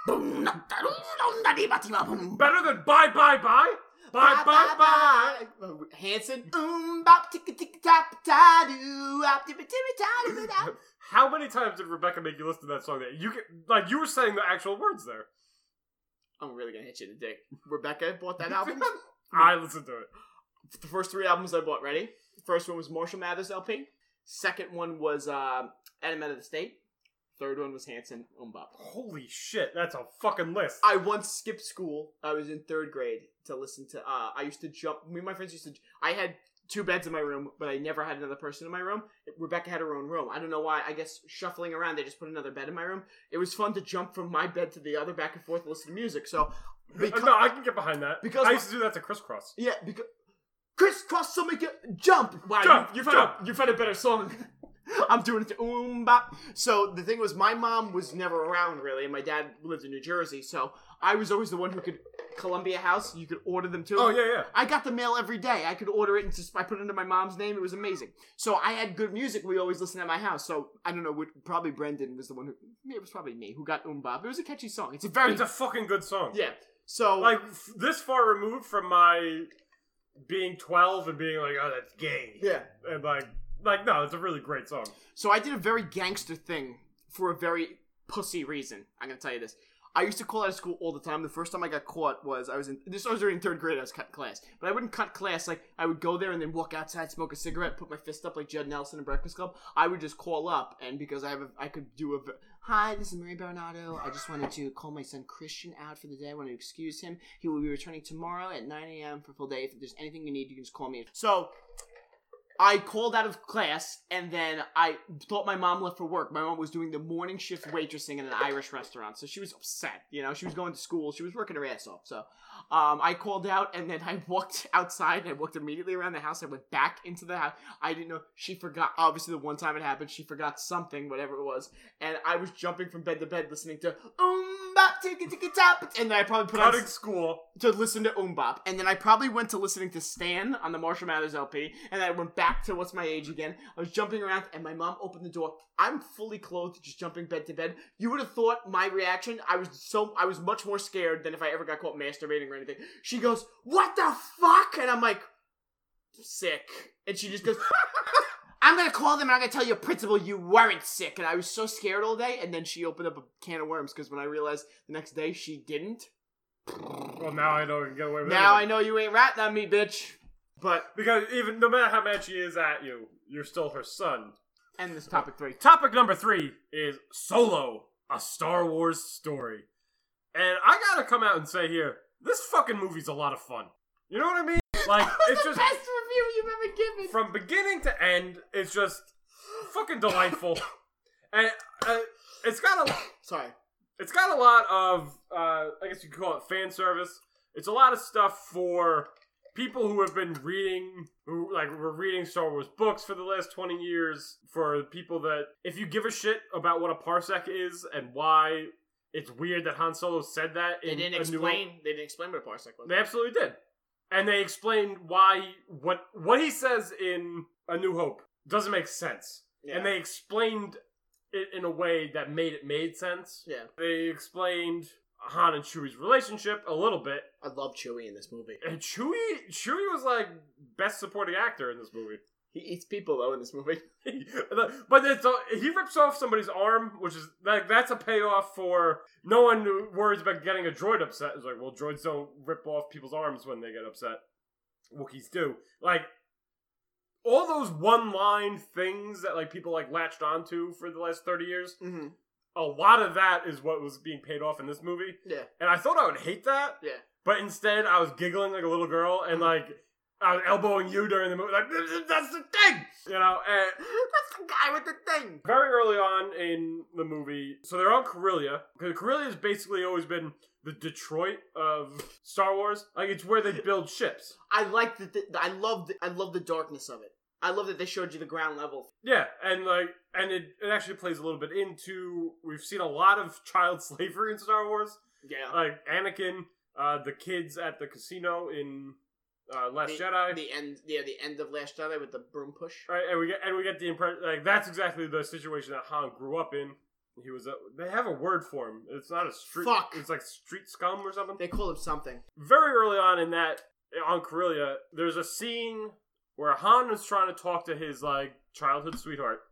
Better than Bye Bye Bye? Bye Bye Bye. Hanson. Bop ticka ticka tap ta doo. How many times did Rebecca make you listen to that song? That you were saying the actual words there. I'm really gonna hit you in the dick. Rebecca bought that album. I listened to it. The first 3 albums I bought, ready? The first one was Marshall Mathers LP. Second one was Adam Out of the State. Third one was Hanson Umbop. Holy shit, that's a fucking list. I once skipped school. I was in 3rd grade to listen to, I used to jump, me and my friends used to, I had 2 beds in my room, but I never had another person in my room. Rebecca had her own room. I don't know why, I guess shuffling around, they just put another bed in my room. It was fun to jump from my bed to the other, back and forth, and listen to music, so. No, I can get behind that. Because I used to do that to Crisscross. Yeah, because, Crisscross, somebody jump! Wow, jump, you've had a better song. I'm doing it to bop. So the thing was, my mom was never around really, and my dad lived in New Jersey, so I was always the one who could Columbia House. You could order them too. Oh yeah. I got the mail every day. I could order it and just I put it under my mom's name. It was amazing. So I had good music. We always listened at my house. So I don't know. Probably Brendan was the one who. It was probably me who got bop. It was a catchy song. It's a fucking good song. Yeah. So like this far removed from my being 12 and being like, oh, that's gay. Yeah. And like, no, it's a really great song. So I did a very gangster thing for a very pussy reason. I'm going to tell you this. I used to call out of school all the time. The first time I got caught was, I was already in 3rd grade, I was cutting class. But I wouldn't cut class, like, I would go there and then walk outside, smoke a cigarette, put my fist up like Judd Nelson in Breakfast Club. I would just call up, and because I could do hi, this is Marie Bernardo. I just wanted to call my son Christian out for the day. I want to excuse him. He will be returning tomorrow at 9 a.m. for full day. If there's anything you need, you can just call me. So I called out of class, and then I thought my mom left for work. My mom was doing the morning shift waitressing in an Irish restaurant, so she was upset. You know, she was going to school. She was working her ass off. So I called out, and then I walked outside, and I walked immediately around the house. I went back into the house. I didn't know. She forgot. Obviously, the one time it happened, she forgot something, whatever it was. And I was jumping from bed to bed listening to Bop, Tiki Tiki Top. And then I probably put on school to listen to Bop. And then I probably went to listening to Stan on the Marshall Mathers LP. And then I went back to What's My Age Again. I was jumping around, and my mom opened the door. I'm fully clothed, just jumping bed to bed. You would have thought my reaction, I was much more scared than if I ever got caught masturbating or anything. She goes, "What the fuck?" And I'm like, sick. And she just goes, "I'm gonna call them and I'm gonna tell your principal you weren't sick." And I was so scared all day, and then she opened up a can of worms, because when I realized the next day she didn't. Well, now I know you can get away with it. Now I know you ain't ratting on me, bitch. But because even no matter how mad she is at you, you're still her son. And this topic 3. Topic number 3 is Solo, a Star Wars story. And I gotta come out and say here, this fucking movie's a lot of fun. You know what I mean? Like, it's just the best review you've ever given. From beginning to end, it's just fucking delightful. And it's got a lot of I guess you could call it fan service. It's a lot of stuff for people who have been reading, were reading Star Wars books for the last 20 years, for people that, if you give a shit about what a parsec is and why it's weird that Han Solo said that They didn't explain what a parsec was. They absolutely did. And they explained why, what he says in A New Hope doesn't make sense. Yeah. And they explained it in a way that made sense. Yeah. They explained Han and Chewie's relationship a little bit. I love Chewie in this movie. And Chewie was like best supporting actor in this movie. He eats people though in this movie. But he rips off somebody's arm, which is that's a payoff for no one worries about getting a droid upset. It's like, well, droids don't rip off people's arms when they get upset. Wookiees do. Like, all those one-line things that people latched onto for the last 30 years. Mm-hmm. A lot of that is what was being paid off in this movie. Yeah. And I thought I would hate that. Yeah. But instead, I was giggling like a little girl, and I was elbowing you during the movie. Like, that's the thing! You know, and that's the guy with the thing! Very early on in the movie, so they're on Corellia. Because Corellia has basically always been the Detroit of Star Wars. Like, it's where they build ships. I like I love the darkness of it. I love that they showed you the ground level. Yeah, and it actually plays a little bit into, we've seen a lot of child slavery in Star Wars. Yeah. Like Anakin, the kids at the casino in Last Jedi. The end of Last Jedi with the broom push. Right, and we get the impression, that's exactly the situation that Han grew up in. He was they have a word for him. It's not a street. Fuck. It's like street scum or something. They call him something. Very early on in that, on Corellia, there's a scene where Han is trying to talk to his childhood sweetheart,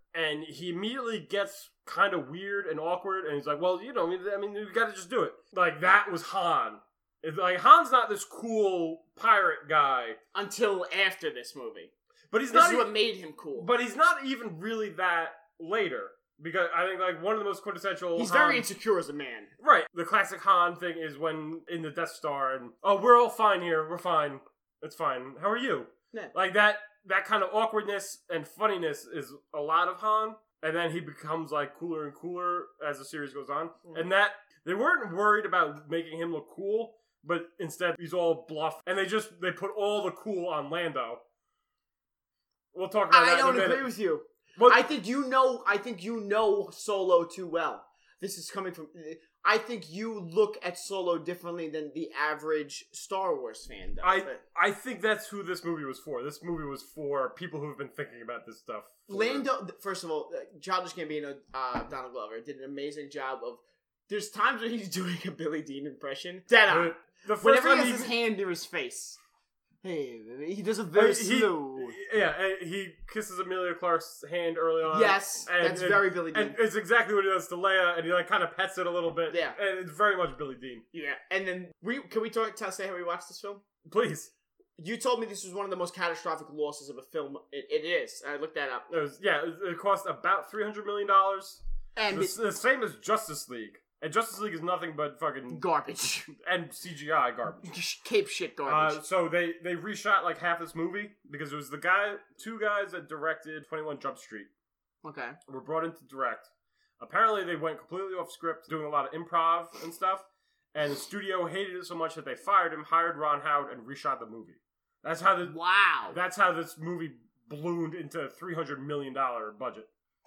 and he immediately gets kind of weird and awkward, and he's like, well, you gotta just do it. Like, that was Han. It's like, Han's not this cool pirate guy. Until after this movie. But he's This not is what made him cool. But he's not even really that later. Because I think, like, one of the most quintessential He's Han, very insecure as a man. Right. The classic Han thing is when in the Death Star, and, oh, we're all fine here. We're fine. It's fine. How are you? Yeah. Like, that kind of awkwardness and funniness is a lot of Han. And then he becomes, like, cooler and cooler as the series goes on. Mm-hmm. And that, they weren't worried about making him look cool, but instead he's all bluff. And they put all the cool on Lando. We'll talk about that in a minute. I don't agree with you. Well, I think you know Solo too well. This is coming from... I think you look at Solo differently than the average Star Wars fan does. I think that's who this movie was for. This movie was for people who've been thinking about this stuff. Lando, first of all, Childish Gambino, Donald Glover, did an amazing job of... There's times when he's doing a Billy Dean impression. Dead on. Whenever he has his hand near his face. Hey, he does it very slow. Yeah, he kisses Emilia Clarke's hand early on. Yes, that's very Billy Dean. And it's exactly what he does to Leia, and he like kind of pets it a little bit. Yeah. And it's very much Billy Dean. Yeah, and then can we say how we watched this film? Please. You told me this was one of the most catastrophic losses of a film. It is. I looked that up. It cost about $300 million. And the same as Justice League. And Justice League is nothing but fucking... garbage. And CGI garbage. Cape shit garbage. So they reshot like half this movie because it was two guys that directed 21 Jump Street. Okay. Were brought in to direct. Apparently they went completely off script, doing a lot of improv and stuff. And the studio hated it so much that they fired him, hired Ron Howard, and reshot the movie. That's how That's how this movie ballooned into a $300 million budget.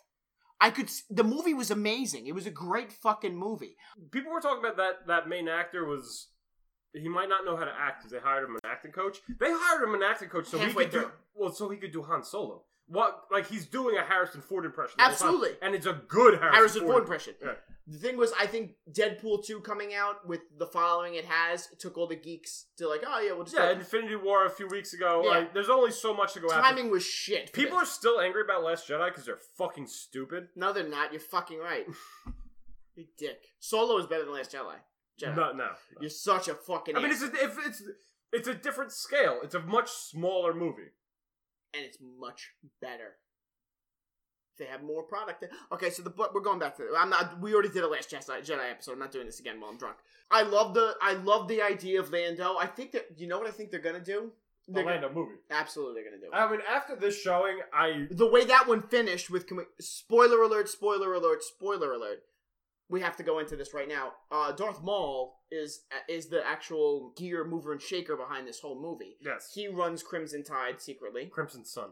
The movie was amazing. It was a great fucking movie. People were talking about that main actor he might not know how to act because they hired him an acting coach. They hired him an acting coach so he could do Han Solo. Like he's doing a Harrison Ford impression. Absolutely. And it's a good Harrison Ford impression. Yeah. The thing was, I think Deadpool 2 coming out with the following it took all the geeks to like, oh yeah, we'll just... Yeah, Infinity War a few weeks ago. Yeah. Like, there's only so much to go after. Timing was shit. People are still angry about Last Jedi because they're fucking stupid. No, they're not. You're fucking right. You dick. Solo is better than Last Jedi. No. You're such a fucking... I mean, it's a different scale. It's a much smaller movie. And it's much better. They have more product. Okay, so we're going back to it. We already did a Last Jedi episode. I'm not doing this again while I'm drunk. I love the idea of Lando. I think that you know what I think they're gonna do. Lando movie. Absolutely, they're gonna do it. I mean, after this showing, the way that one finished with spoiler alert, spoiler alert, spoiler alert. We have to go into this right now. Darth Maul is the actual gear mover and shaker behind this whole movie. Yes, he runs Crimson Tide secretly. Crimson Sun.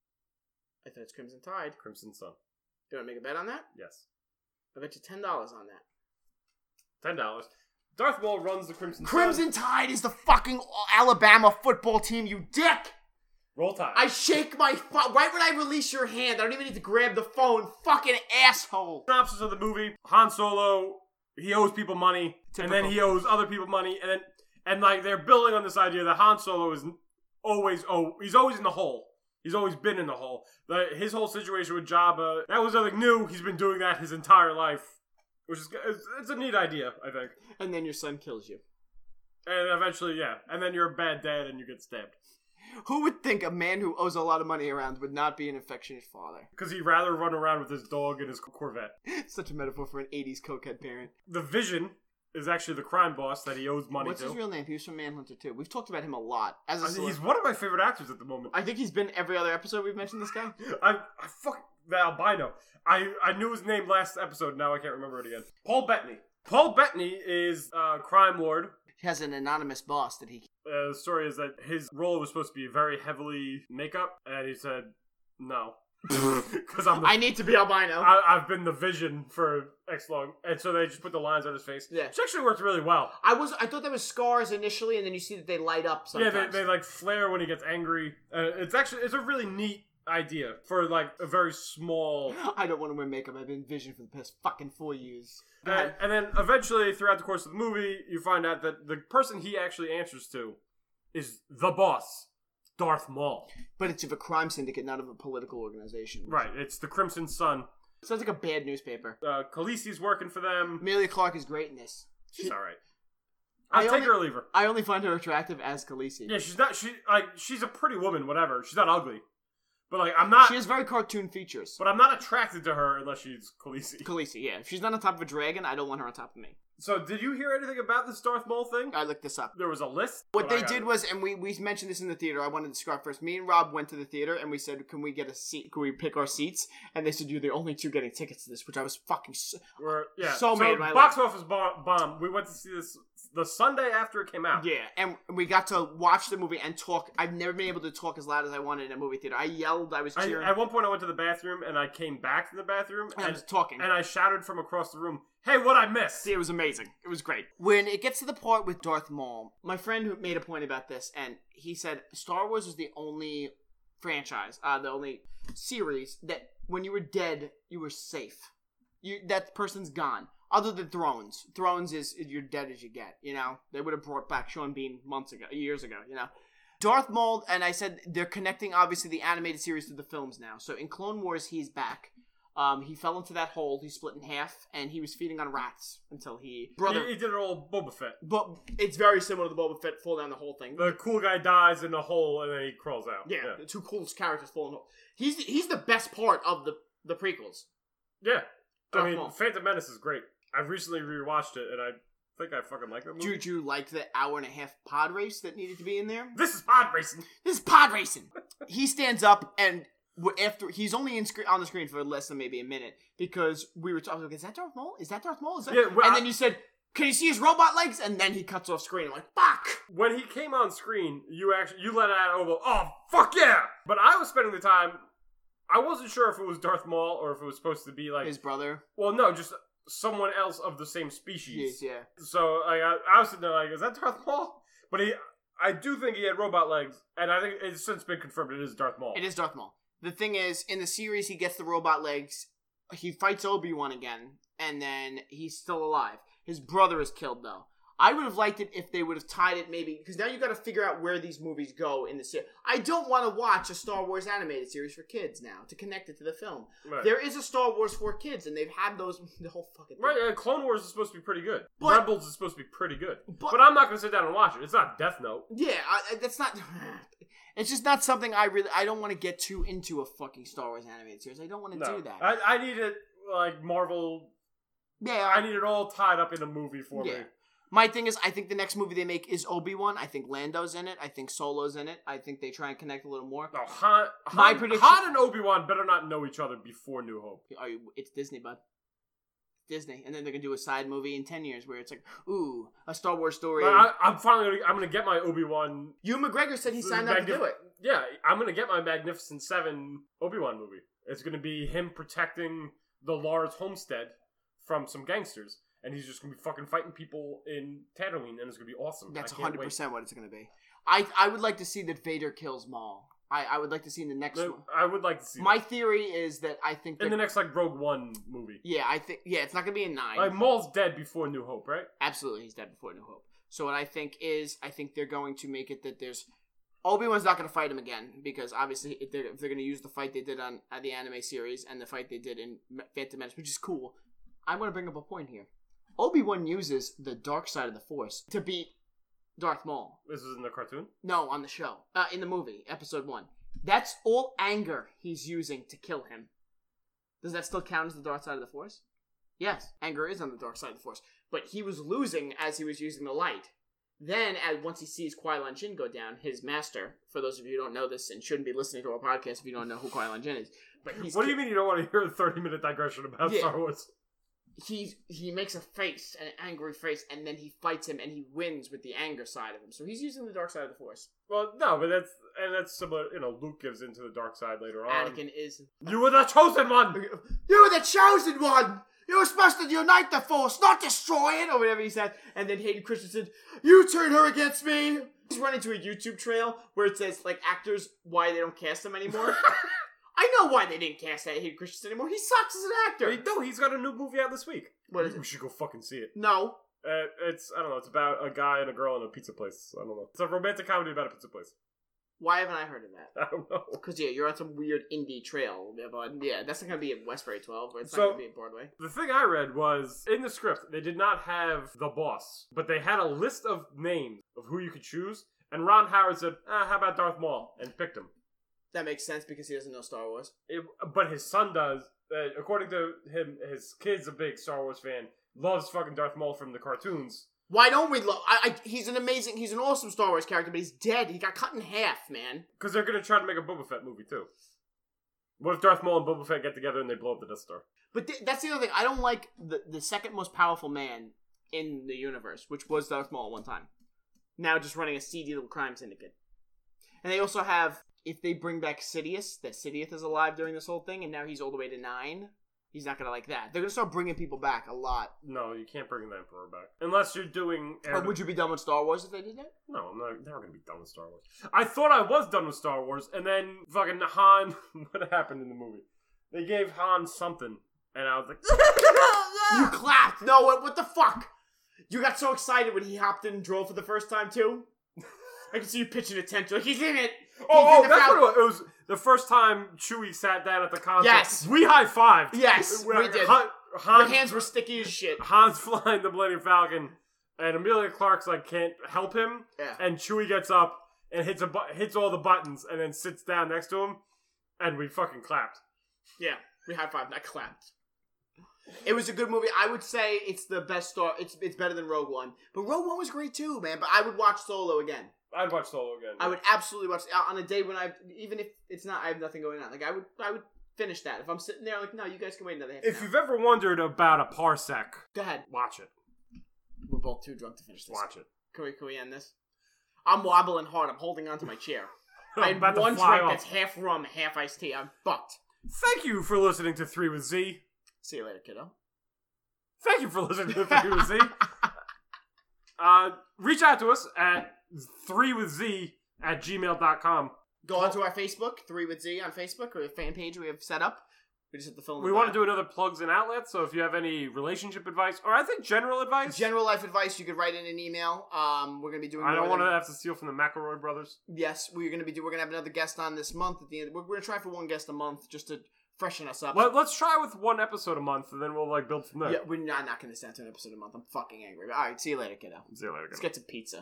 I thought it's Crimson Tide. Crimson Sun. Do you want to make a bet on that? Yes. I bet you $10 on that. $10. Darth Maul runs the Crimson Sun. Crimson Tide is the fucking Alabama football team, you dick! Roll Tide. I shake my... Right when I release your hand, I don't even need to grab the phone. Fucking asshole. Synopsis of the movie. Han Solo, he owes people money. Typical. And then he owes other people money. And like, they're building on this idea that Han Solo is he's always in the hole. He's always been in the hole. His whole situation with Jabba, that was nothing new. He's been doing that his entire life. Which is, it's a neat idea, I think. And then your son kills you. And eventually, yeah. And then you're a bad dad and you get stabbed. Who would think a man who owes a lot of money around would not be an affectionate father? Because he'd rather run around with his dog and his Corvette. Such a metaphor for an 80s cokehead parent. The Vision is actually the crime boss that he owes money What's to. What's his real name? He was from Manhunter too. We've talked about him a lot. He's one of my favorite actors at the moment. I think he's been every other episode we've mentioned this guy. I fuck the albino. I knew his name last episode, now I can't remember it again. Paul Bettany. Paul Bettany is a crime lord. He has an anonymous boss that he... The story is that his role was supposed to be very heavily makeup, and he said, no. Because I need to be albino. I've been the Vision for X long, and so they just put the lines on his face. Yeah, which actually worked really well. I thought there was scars initially, and then you see that they light up sometimes. Yeah, they like flare when he gets angry. It's a really neat idea for like a very small... I don't want to wear makeup. I've been Vision for the past fucking 4 years. And then eventually, throughout the course of the movie, you find out that the person he actually answers to is the boss. Darth Maul. But it's of a crime syndicate, not of a political organization. Right, it's the Crimson Sun. Sounds like a bad newspaper. Khaleesi's working for them. Amelia Clarke is great in this. She's alright. I'll take her or leave her. I only find her attractive as Khaleesi. Yeah, she's a pretty woman, whatever. She's not ugly. But, like, I'm not... She has very cartoon features. But I'm not attracted to her unless she's Khaleesi. Khaleesi, yeah. If she's not on top of a dragon, I don't want her on top of me. So, did you hear anything about this Darth Maul thing? I looked this up. There was a list? What they did was, and we mentioned this in the theater, I wanted to describe first. Me and Rob went to the theater, and we said, can we get a seat? Can we pick our seats? And they said, you're the only two getting tickets to this, which I was fucking so mad at my box life. office bomb. We went to see this the Sunday after it came out. Yeah, and we got to watch the movie and talk. I've never been able to talk as loud as I wanted in a movie theater. I yelled, I was cheering. At one point, I went to the bathroom, and I came back to the bathroom, and I was talking. And I shouted from across the room, hey, what'd I miss? See, it was amazing. It was great. When it gets to the part with Darth Maul, my friend who made a point about this, and he said Star Wars is the only franchise, the only series that when you were dead, you were safe. That person's gone. Other than Thrones. Thrones is you're dead as you get, you know? They would have brought back Sean Bean years ago, you know? Darth Maul, and I said they're connecting, obviously, the animated series to the films now. So in Clone Wars, he's back. He fell into that hole, he split in half, and he was feeding on rats until he... He did it all Boba Fett. But it's very similar to the Boba Fett fall down the hole thing. The cool guy dies in the hole, and then he crawls out. Yeah. The two coolest characters fall in the hole. He's the best part of the prequels. Yeah. Darth I mean, Maul. Phantom Menace is great. I've recently rewatched it, and I think I fucking like that movie. Did you like the hour-and-a-half pod race that needed to be in there? This is pod racing. This is pod racing. He stands up, and after he's only on the screen for less than maybe a minute, because we were talking, is that Darth Maul? Is that Darth Maul? Is that? Yeah, well, and then you said, can you see his robot legs? And then he cuts off screen. I'm like, fuck! When he came on screen, you let out over, oh, fuck yeah! But I was spending the time... I wasn't sure if it was Darth Maul or if it was supposed to be like... His brother? Well, no, just someone else of the same species. Jeez, yeah. So I was sitting there like, is that Darth Maul? But I do think he had robot legs, and I think it's since been confirmed it is Darth Maul. It is Darth Maul. The thing is, in the series, he gets the robot legs, he fights Obi-Wan again, and then he's still alive. His brother is killed, though. I would have liked it if they would have tied it maybe, because now you got to figure out where these movies go in the series. I don't want to watch a Star Wars animated series for kids now to connect it to the film. Right. There is a Star Wars for kids, and they've had those the whole fucking thing. Right, Clone Wars is supposed to be pretty good. Rebels is supposed to be pretty good. But I'm not going to sit down and watch it. It's not Death Note. Yeah, that's not... It's just not something I don't want to get too into a fucking Star Wars animated series. I don't want to do that. I need it, like, Marvel... Yeah. I need it all tied up in a movie for me. My thing is, I think the next movie they make is Obi-Wan. I think Lando's in it. I think Solo's in it. I think they try and connect a little more. No, Han and Obi-Wan better not know each other before New Hope. It's Disney, bud. Disney. And then they're going to do a side movie in 10 years where it's like, ooh, a Star Wars story. I'm going to get my Obi-Wan... Ewan McGregor said he signed up to do it. Yeah, I'm going to get my Magnificent Seven Obi-Wan movie. It's going to be him protecting the Lars homestead from some gangsters. And he's just going to be fucking fighting people in Tatooine, and it's going to be awesome. That's 100% what it's going to be. I would like to see that Vader kills Maul. I would like to see in the next one. I would like to see My theory is that I think... in the next, like, Rogue One movie. Yeah, it's not going to be in 9. Like, Maul's dead before New Hope, right? Absolutely, he's dead before New Hope. So what I think they're going to make it that there's... Obi-Wan's not going to fight him again, because obviously if they're going to use the fight they did on the anime series and the fight they did in Phantom Menace, which is cool, I'm going to bring up a point here. Obi-Wan uses the dark side of the Force to beat Darth Maul. This is in the cartoon? No, on the show. In the movie, episode 1. That's all anger he's using to kill him. Does that still count as the dark side of the Force? Yes, anger is on the dark side of the Force. But he was losing as he was using the light. Then, once he sees Qui-Gon Jinn go down, his master, for those of you who don't know this and shouldn't be listening to our podcast if you don't know who Qui-Gon Jinn is. But what do you mean you don't want to hear a 30-minute digression about Star Wars? He makes a face, an angry face, and then he fights him, and he wins with the anger side of him. So he's using the dark side of the Force. Well, no, but that's similar. You know, Luke gives into the dark side later on. Anakin is. You were the chosen one. You were the chosen one. You were supposed to unite the Force, not destroy it, or whatever he said. And then Hayden Christensen, you turn her against me. He's running to a YouTube trail where it says like actors why they don't cast them anymore. I know why they didn't cast that Hayden Christensen anymore. He sucks as an actor. No, he's got a new movie out this week. What is it? We should go fucking see it. No. I don't know. It's about a guy and a girl in a pizza place. I don't know. It's a romantic comedy about a pizza place. Why haven't I heard of that? I don't know. Because, yeah, you're on some weird indie trail. But, yeah, that's not going to be in Westbury 12. Or it's So- not going to be in Broadway. The thing I read was, in the script, they did not have the boss, but they had a list of names of who you could choose, and Ron Howard said, how about Darth Maul? And picked him. That makes sense because he doesn't know Star Wars. But his son does. According to him, his kid's a big Star Wars fan, loves fucking Darth Maul from the cartoons. Why don't we love... he's an awesome Star Wars character, but he's dead. He got cut in half, man. Because they're going to try to make a Boba Fett movie, too. What if Darth Maul and Boba Fett get together and they blow up the Death Star? But that's the other thing. I don't like the second most powerful man in the universe, which was Darth Maul at one time. Now just running a seedy little crime syndicate. And they also have, if they bring back Sidious, that Sidious is alive during this whole thing, and now he's all the way to 9. He's not going to like that. They're going to start bringing people back a lot. No, you can't bring the Emperor back. Unless you're doing... Or would you be done with Star Wars if they did that? No, I'm never going to be done with Star Wars. I thought I was done with Star Wars, and then fucking Han... What happened in the movie? They gave Han something, and I was like... You clapped! No, what the fuck? You got so excited when he hopped in and drove for the first time, too? I can see you pitching a tent. Like, he's in it! Oh, that's what it was. It was the first time Chewie sat down at the console. Yes. We high-fived. Yes, we did. Your hands were sticky as shit. Han's flying the Millennium Falcon, and Emilia Clarke's like, can't help him. Yeah. And Chewie gets up and hits all the buttons and then sits down next to him, and we fucking clapped. Yeah, we high-fived, not clapped. It was a good movie. I would say it's the best Star... It's better than Rogue One. But Rogue One was great, too, man. But I would watch Solo again. I'd watch Solo again. I would absolutely watch on a day when even if it's not, I have nothing going on. Like I would finish that if I'm sitting there. Like, no, you guys can wait another half. If you've ever wondered about a parsec, go ahead. Watch it. We're both too drunk to finish this. Watch it. Can we end this? I'm wobbling hard. I'm holding onto my chair. I had about to one fly drink off. that's half rum, half iced tea. I'm fucked. Thank you for listening to 3 with Z. See you later, kiddo. Thank you for listening to 3 with Z. Reach out to us at 3withz@gmail.com. Go onto our Facebook, 3 with Z on Facebook, or a fan page we have set up. We just have to fill in. We want to do another plugs and outlets, so if you have any relationship advice, or I think general advice. General life advice, you could write in an email. We're going to be doing I don't want to have to steal from the McElroy brothers. Yes, we're going to have another guest on this month. At the end, we're going to try for one guest a month just to freshen us up. Let's try with one episode a month, and then we'll build from there. Yeah, we're not knocking this down to an episode a month. I'm fucking angry. All right, see you later, kiddo. See you later. Let's get some pizza.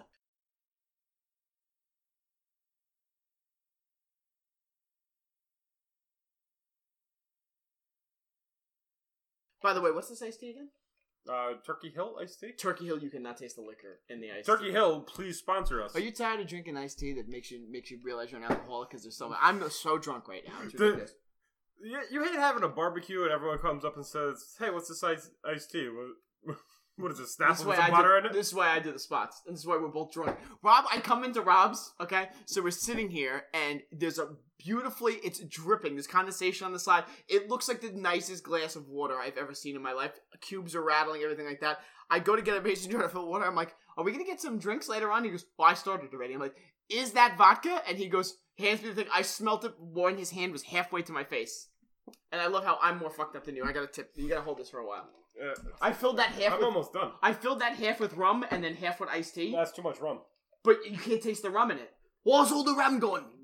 By the way, what's this iced tea again? Turkey Hill iced tea? Turkey Hill, you cannot taste the liquor in the iced Turkey tea. Hill, please sponsor us. Are you tired of drinking iced tea that makes you realize you're an alcoholic because there's so much? I'm so drunk right now. It's ridiculous. You hate having a barbecue and everyone comes up and says, "Hey, what's this iced tea? What is this? Snapple with some butter in it?" This is why I do the spots. And this is why we're both drunk. Rob, I come into Rob's, okay? So we're sitting here, and there's it's dripping. There's condensation on the side. It looks like the nicest glass of water I've ever seen in my life. Cubes are rattling, everything like that. I go to get a mason jar to fill water. I'm like, are we going to get some drinks later on? He goes, well, I started already. I'm like, is that vodka? And he goes, hands me the thing. I smelt it when his hand was halfway to my face. And I love how I'm more fucked up than you. I got to tip. You got to hold this for a while. I filled that half. I'm almost done. I filled that half with rum and then half with iced tea. That's too much rum. But you can't taste the rum in it. Where's all the rum going?